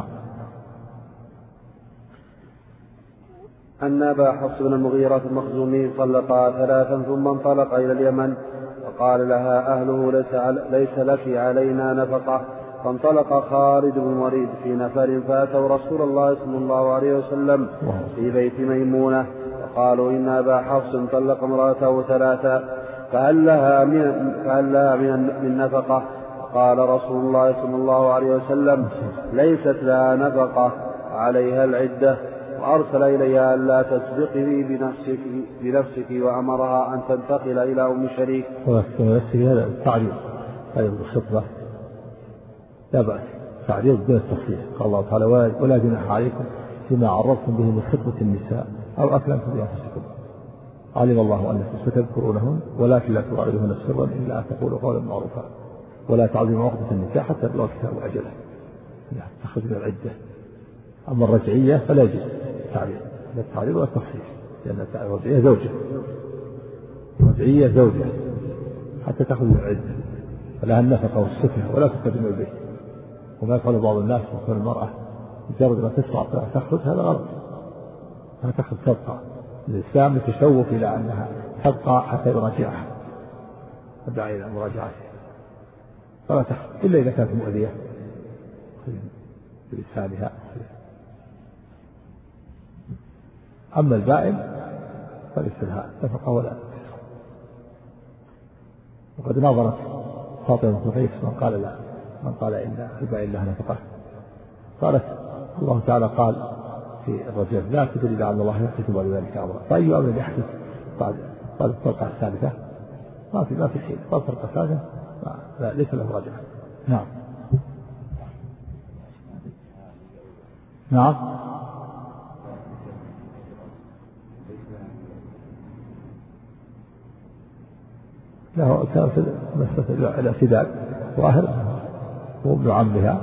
أن أبا حفص بن المغيرة المخزومي طلقها ثلاثا ثم انطلق إلى اليمن، وقال لها أهله ليس لك علينا نفقة، فانطلق خالد بن الوليد في نفر فأتوا رسول الله صلى الله عليه وسلم في بيت ميمونة، وقالوا إن أبا حفص طلق امرأته ثلاثا فهل لها من نفقة؟ قال رسول الله صلى الله عليه وسلم ليست لها نفقة عليها العدة، وأرسل إليها ألا تسبقني بنفسك وأمرها أن تنتقل إلى أم شريك.
هذا التعريض هذا الخطبة لا بأس، تعريض دون التفصيل. قال الله تعالى ولا جناح عليكم فيما عرضتم به من خطبة النساء أو أكلمتم بأنفسكم، علم الله أنكم ستذكرونهن ولكن لا تواعدوهن سرا إلا أن تقولوا قولا معروفا ولا تعظموا عقدة النساء حتى يبلغ الكتاب أجله، تخرج من العدة. أما الرجعية فلا يجوز التعريض ولا التفصيل، لأن الرجعية زوجة حتى تخرج من العدة، فلها النفقة والسكنة ولا تخرج من البيت. وما يفعل بعض الناس يكون المرأة مجرد ما تسرع تخرج، هذا غلط، لا تخرج تبقى. الإسلام يتشوف إلى أنها تبقى حتى يراجعها، تدعى إلى مراجعتها، فلا تخرج إلا إذا كانت مؤذية بلسانها. أما البائن فليس لها نفقة ولا كسوة. وقد نظرت فاطمة بنت قيس من قال إن البائن لها نفقة، قالت الله تعالى قال في الرجل لا تدري لعل الله يحدث بعد ذلك أمرا، فأي أمر يحدث بعد الطلقة الثالثة ما في حين، بعد الطلقة الثالثة ليس له رجعة. نعم. نعم. له مسألة الاعتدال ظاهر هو ابن عمها،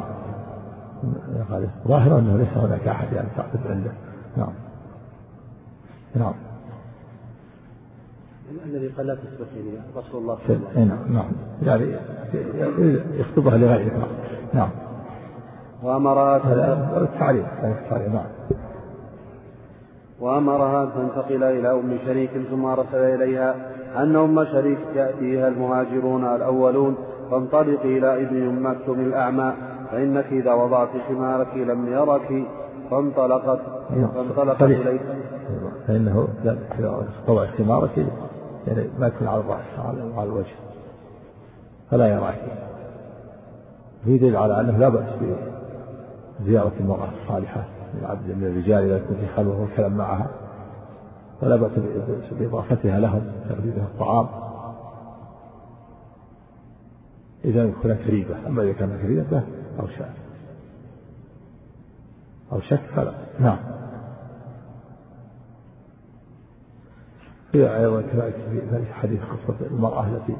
ظاهر أنه ليس هناك أحد يعني تعقد عنده. نعم نعم.
الذي قال لا تسبقيني رسول الله صلى الله عليه وسلم.
نعم يعني يخطبها لغيره. نعم.
وأمرها
التعليم. نعم.
وأمرها أن تنتقل إلى أم شريك ثم أرسل إليها أن أم شريك يأتيها المهاجرون الأولون فانطلقي إلى ابن أم مكتوم الأعمى فإنك إذا وضعت حمارك لم يرك. فانطلقت إليه
فإنه وضع حمارك يعني ما يكون على الرأس على الوجه فلا يراك. يدل على أنه لا بأس بزيارة المرأة الصالحة من الرجال إذا يكون في خلوة والكلام معها، ولا بأس بإضافتها لهم تقديمها الطعام إذا كانت قريبة. أما إذا كانت قريبة أو شك فلا. نعم. في أيضا كذلك في حديث قصة المرأة التي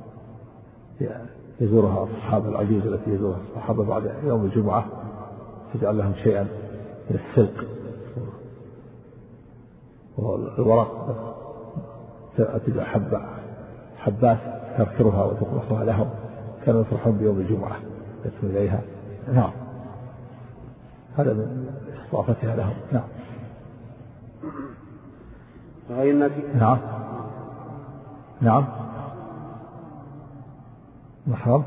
يزورها الصحابة العجوز التي يزورها الصحابة بعد يوم الجمعة تجعل لهم شيئا من السلق والورق، تجعل حبات تركرها وتقرصها لهم، كانوا يفرحون بيوم الجمعة يأتون إليها. نعم. هذا من إضافتها لهم. نعم. نعم. نعم. محرم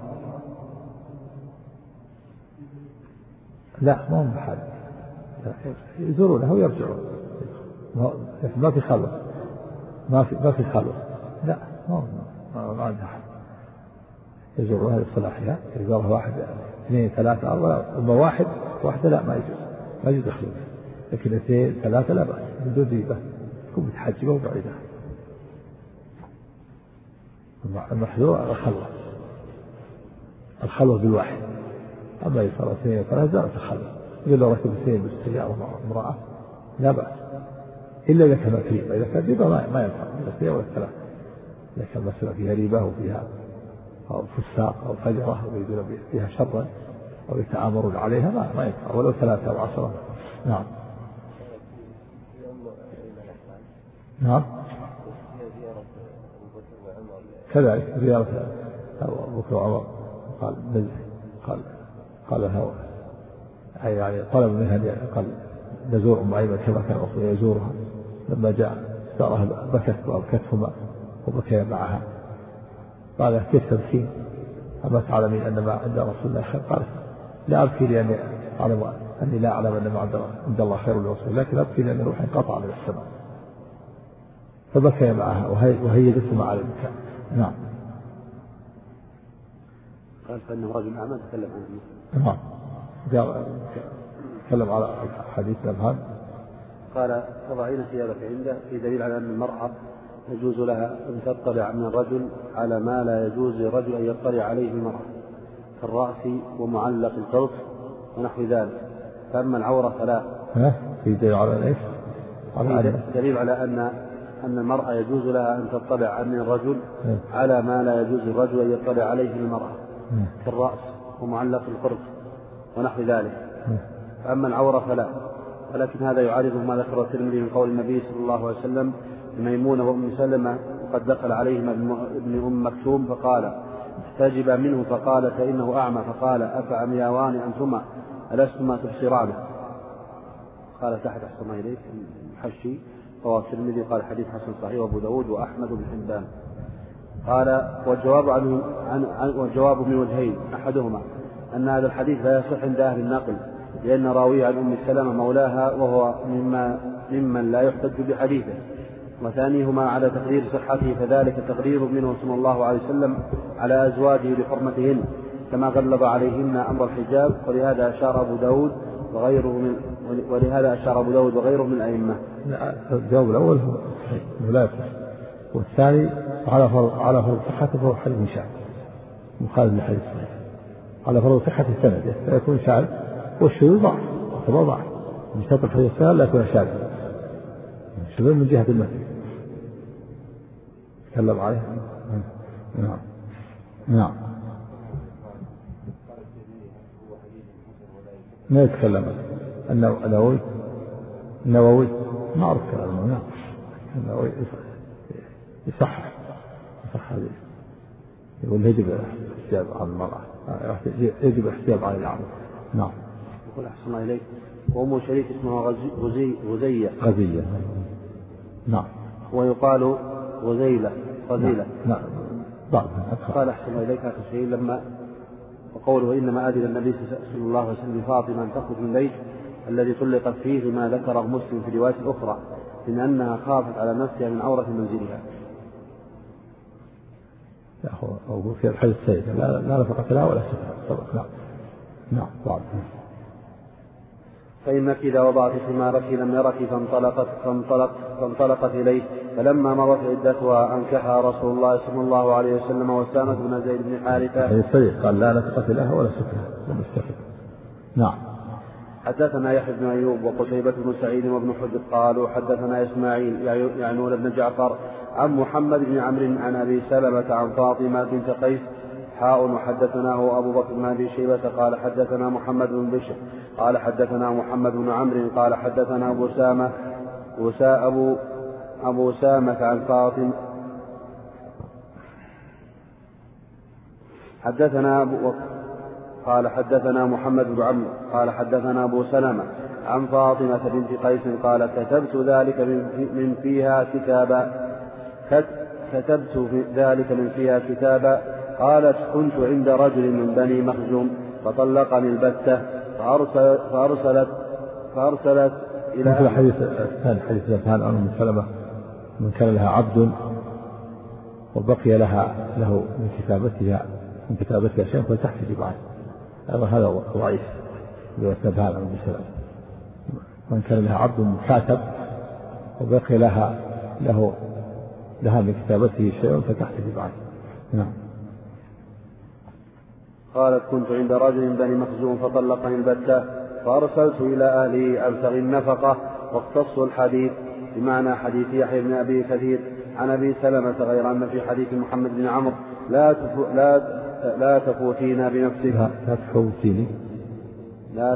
لا ما هم بحال يزورونه ويرجعون، ما في خلوة ما في خلوة. لا ما عندها حد يزورونها لصلاحها. يزورها واحد اثنين ثلاثة أما واحدة لا ما يجوز يدخلون، لكن اثنين ثلاثة لا بأس من دون ريبة تكون متحجبة وبعيدة. المحذور الخلوة بالواحد. أما يصير اثنين ثلاثة زالت الخلوة. إذا لو ركب اثنين بالسيارة مع امرأة لا بأس، إلا إذا كانت ريبة. إذا كانت ريبة ما ينفع إلا اثنين ولا ثلاثة. إذا كان مثلا فيها ريبة وفيها أو فساق أو فجرة ويريدون فيها شرا أو يتآمرون عليها ما ينفع ولو 3 أو 10. نعم. نعم. كذلك زيارة أبو بكر وعمر قال له يعني طلب منها قال نزور أم أيمن كما كان الرسول يزورها. لما جاء زارها بكت وأبكتهما وبكي معها. قال كيف تبكين؟ أما تعلمين أن ما عند رسول الله خير؟ قال لا أبكي لأني أعلم أني لا أعلم أن ما عند الله خير لرسول، لكن أبكي لأن روحي انقطع من السماء. فبكي معها وهيجتهما على البكاء. نعم.
قال فإنه رجل أعمى تكلم عنه.
نعم. تكلم على حديث الأبهام.
قال تضعين ثيابك عنده في دليل على أن المرأة يجوز لها أن تطلع من الرجل على ما لا يجوز للرجل أن يطلع عليه المرأة كالرأس ومعلق القلب ونحو ذلك. فأما العورة فلا.
في دليل على إيش؟
دليل على أن المرأة يجوز لها أن تطلع من الرجل على ما لا يجوز للرجل أن يطلع عليه المرأة كالرأس ومعلق القلب ونحو ذلك. فأما العورة فلا. ولكن هذا يعارض ما ذكر الترمذي من قول النبي صلى الله عليه وسلم لميمونة وأم سلمة وقد دخل عليهما ابن أم مكتوم فقال استجب منه فقال فإنه أعمى فقال أفعمياوان أنتما ألستما تبصرانه؟ قال تحت أحسن إليك الحشي. رواه الترمذي قال حديث حسن صحيح وأبو داود وأحمد بن حبان. قال والجواب من وجهين. أحدهما أن هذا الحديث لا يصح عند أهل النقل لأن راويه عن أم سلمة مولاها وهو ممن لا يحتج بحديثه. وثانيهما على تقرير صحته فذلك تقرير منه صلى الله عليه وسلم على أزواجه لحرمتهن كما غلظ عليهن أمر الحجاب. ولهذا أشار أبو داود وغيره من الأئمة.
الجواب الأول هو لا يصح، والثاني على فرض صحته فهو حديث شاذ مخالف للحديث الصحيح على فرض صحة السند فيكون شاذ والشذوذ ضعف وكما ضعف من شرط الحديث الصحيح لا يكون شاذا. الشذوذ من جهة المثل تكلم عليه. نعم. نعم. ما يتكلم النووي ما أعرف كلامه. نعم. النووي يصحح هذه، يقول يجب الاحتجاب عن المرأة، يجب الاحتجاب عن الأعمى. نعم.
يقول أحسن الله إليك وأم شريك اسمها غزية.
نعم.
ويقال غزيلة.
نعم.
قال أحسن الله إليك آخر شيء لما وقوله إنما أذن النبي صلى الله عليه وسلم فاطمة أن تخرج من البيت الذي طلقت فيه ما ذكره مسلم في رواية أخرى من أنها خافت على نفسها من عورة منزلها.
لا هو في الحديث السيد لا نفقة لها ولا سفر. نعم.
فإنك إذا وضعت ثمارك لم يرك فانطلقت إليه، فلما مضت عدتها أنكحها رسول الله صلى الله عليه وسلم وأسامة بن زيد بن حارثة.
السيد قال لا نفقة لها ولا سفر. نعم.
حدثنا يحيى بن أيوب وقتيبة بن سعيد وابن حجر قالوا حدثنا إسماعيل يعنون بن جعفر عن محمد بن عمرو عن أبي سلمة عن فاطمة بنت قيس وحدثناه أبو بكر بن أبي شيبة قال حدثنا محمد بن بشر قال حدثنا محمد بن عمرو قال حدثنا أبو سامة عن فاطمة قال حدثنا محمد بن عمرو قال حدثنا أبو سلمة عن فاطمة بنت قيس قال كتبت ذلك من فيها كتابا قالت كنت عند رجل من بني مخزوم فطلقني البتة فأرسلت إلى
مثل حديث الثاني عن أم سلمة من كان لها عبد وبقي له من كتابتها شيء فلتحتجب عنه. هذا ضعيف يوثبها عن أم سلمة. من كان لها عبد مكاتب وبقي لها من كتابته شيء فتحتجب عنه. نعم.
قالت كنت عند رجل من بني مخزوم فطلقني البتة فأرسلت إلى أهلي أبتغي النفقة واختص الحديث بمعنى حديث يحيى بن أبي كثير عن أبي سلمة غير أن في حديث محمد بن عمرو لا تفوتينا بنفسك لا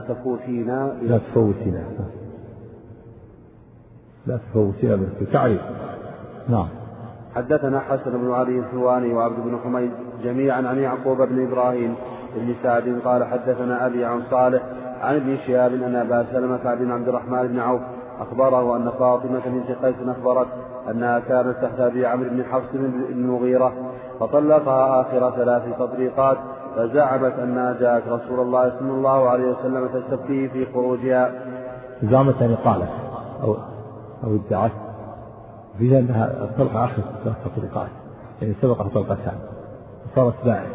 تفوتينا
بنفسك تعريف. نعم.
حدثنا حسن بن علي الحواني وعبد بن حميد جميعا عن يعقوب بن إبراهيم بن سعد قال حدثنا أبي عن صالح عن ابن شهاب أن أبا سلمة بن عبد الرحمن بن عوف أخبره أن فاطمة بنت قيس أخبرت أنها كانت تحت أبي عمرو بن حفص بن المغيرة فطلقها آخر 3 تطليقات فزعمت أنها جاءت رسول الله صلى الله عليه وسلم تستفتيه في خروجها.
زعمت أن قالت أو ادعت فيها أنها الطلقة آخر 3 تطليقات يعني سبقت طلقتان وصارت باعث.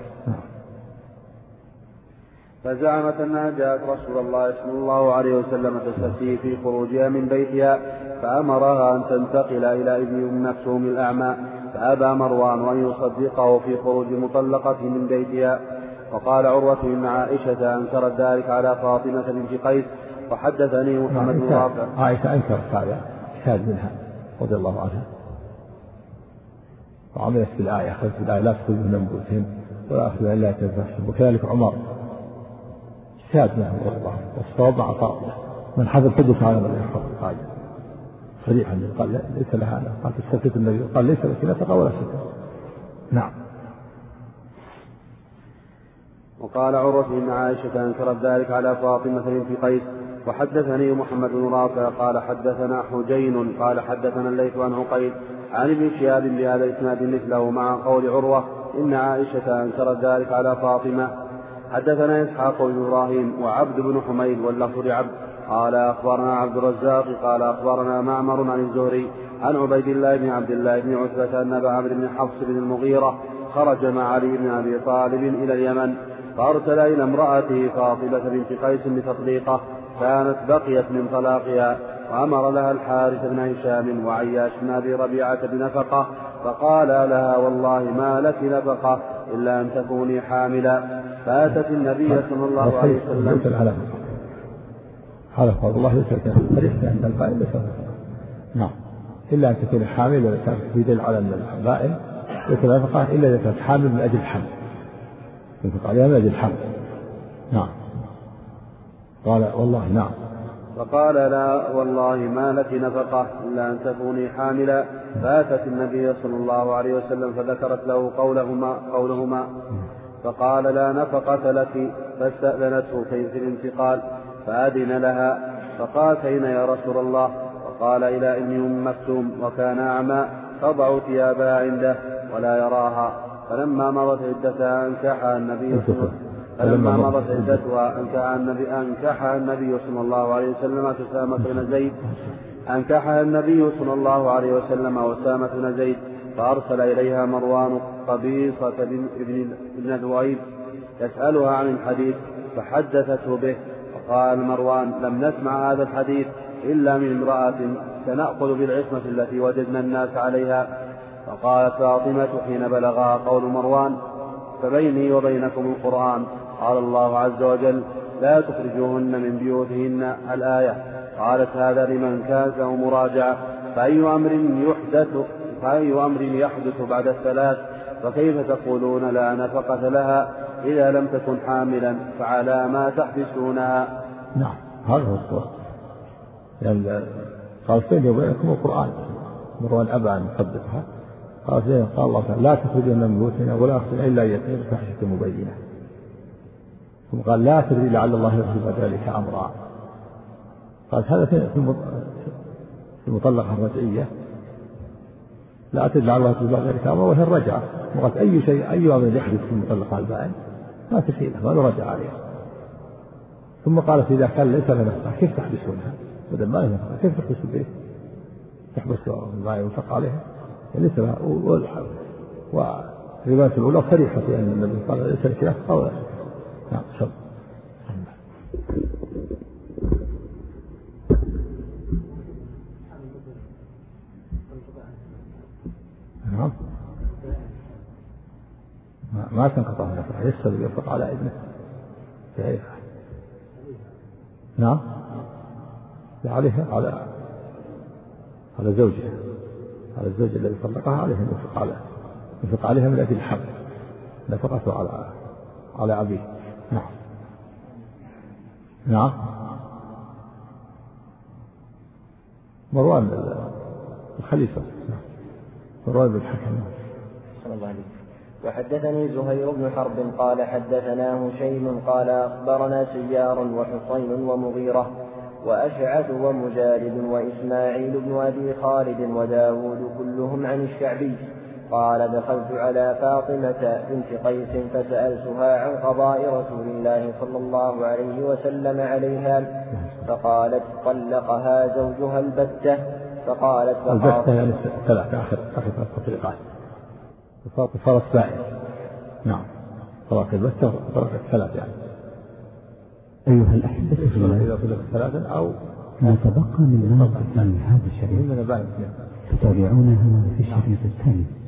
فزعمت أنها جاءت رسول الله صلى الله عليه وسلم تستفتيه في خروجها من بيتها فأمرها أن تنتقل إلى ابن مكتوم الأعمى فأبى مروان أن يصدقه في خروج مطلقته من بيتها. وقال عروة إن عائشة أنكرت ذلك على فاطمة بنت قيس وحدثني محمد بن رافع.
عائشة أنكرت هذا شاهد منها رضي الله عنها وعملت بالآية أخذت بالآية لا تخرج من بيوتهم ولا أخذ إلا تنفسهم. وكذلك عمر شاهد منها رضي الله عنه والصواب مع طاعته من حفظ حدث على من يحفظ قال صريحا قال ليس لها أنا قال تستفتي النبي قال ليس لك نفقة ولا سكر. نعم.
وقال عروة إن عائشة أنكرت ذلك على فاطمة بنت قيس وحدثني محمد بن رافع قال حدثنا حجين قال حدثنا الليث عن عقيل عن ابن شهاب بهذا الإسناد مثله مع قول عروة إن عائشة أنكرت ذلك على فاطمة. حدثنا إسحاق بن إبراهيم وعبد بن حميد واللفظ عبد قال أخبرنا عبد الرزاق قال أخبرنا معمر عن الزهري عن عبيد الله بن عبد الله بن عتبة أن أبا عمرو بن حفص بن المغيرة خرج مع علي بن أبي طالب إلى اليمن فأرسل إلى امرأته فاطمة بنت قيس بتطليقة كانت بقيت من طلاقها وأمر لها الحارث بن هشام وعياش بن أبي ربيعة بنفقة فقال لها والله ما لك نفقة إلا أن تكوني حاملا. فأتت النبي صلى الله عليه وسلم
هذا قال الله يسألك فرحت عند البائن. نعم إلا أن تكوني حاملا كان في دل على البائن يترك النفقة إلا إذا كانت حامل من أجل الحمل، ينفق عليها من أجل الحمل. نعم. قال والله نعم.
فقال لا والله ما لك نفقة إلا أن تكوني حاملا. فأتت النبي صلى الله عليه وسلم فذكرت له قولهما فقال لا نفقة لك. فاستأذنته في الانتقال فأذن لها. فقالت أين يا رسول الله؟ فقال إلى ابن مكتوم وكان أعمى تضع ثيابها عنده ولا يراها. فلما مضت عدتها أنكحها النبي صلى الله عليه وسلم أسامة بن زيد. أنكحها النبي صلى الله عليه وسلم أسامة بن زيد. فأرسل إليها مروان قبيصة بن ذؤيب يسألها عن الحديث فحدثته به. فقال مروان لم نسمع هذا الحديث إلا من امرأة سنأخذ بالعصمة التي وجدنا الناس عليها. فقالت فاطمة حين بلغها قول مروان فبيني وبينكم القرآن قال الله عز وجل لا تخرجوهن من بيوتهن الآية. قالت هذا لمن كانت له مراجعة. فأي أمر يحدث بعد الثلاث؟ فكيف تقولون لا نفقة لها إذا لم تكن حاملا؟ فعلى ما تحبسونها؟
نعم هذا هو الصواب. يعني قال بيني وبينكم القرآن. مروان أبى أن يصدقها. قال الله تعالى لا تخرجن من بيوتنا ولا أخذن إلا يأتين بفاحشة مبينة. ثم قال لا تدري لعل الله يحدث ذلك أمرا. قال هذا في المطلقة الرجعية لا تدري لعل الله يحدث ذلك أمرا وهي الرجعة. وقال أي شيء أي أمر يحدث في المطلقة البائن ما تشيله ما نرجع عليها. ثم قالت إذا كان ليس لنا كيف تحبسونها؟ بدل ما لنا كيف تحبس البيت؟ تحبس ما ينفق عليها ليس لها. والرواية الأولى صريحة في أن النبي قال ليس لك أو نعم شر. نعم ما تنقطع النفقة يسأل ينفق على ابنه كيف؟ نعم عليها على زوجها على الزوج الذي طلقها عليه أن ينفق عليها من أجل الحمل نفقته على أبيه. نعم نعم مروان الخليفة مروان بن الحكم.
صلى الله عليه. وحدثني زهير بن حرب قال حدثنا هشيم قال أخبرنا سيار وحصين ومغيرة وأشعث ومجالد وإسماعيل بن أبي خالد وداود كلهم عن الشعبي قال دخلت على فاطمة بنت قيس فسألتها عن قضاء رسول الله صلى الله عليه وسلم عليها فقالت طلقها زوجها البتة. فقالت
البتة يعني ثلاثة آخر تطليقات صارت بائن. نعم صارت البتة صارت ثلاثة يعني.
أيها الأحبة
إذا طلقت ثلاثة أو
ما تبقى من هذا الشريط تتابعونها في الشريط الثاني.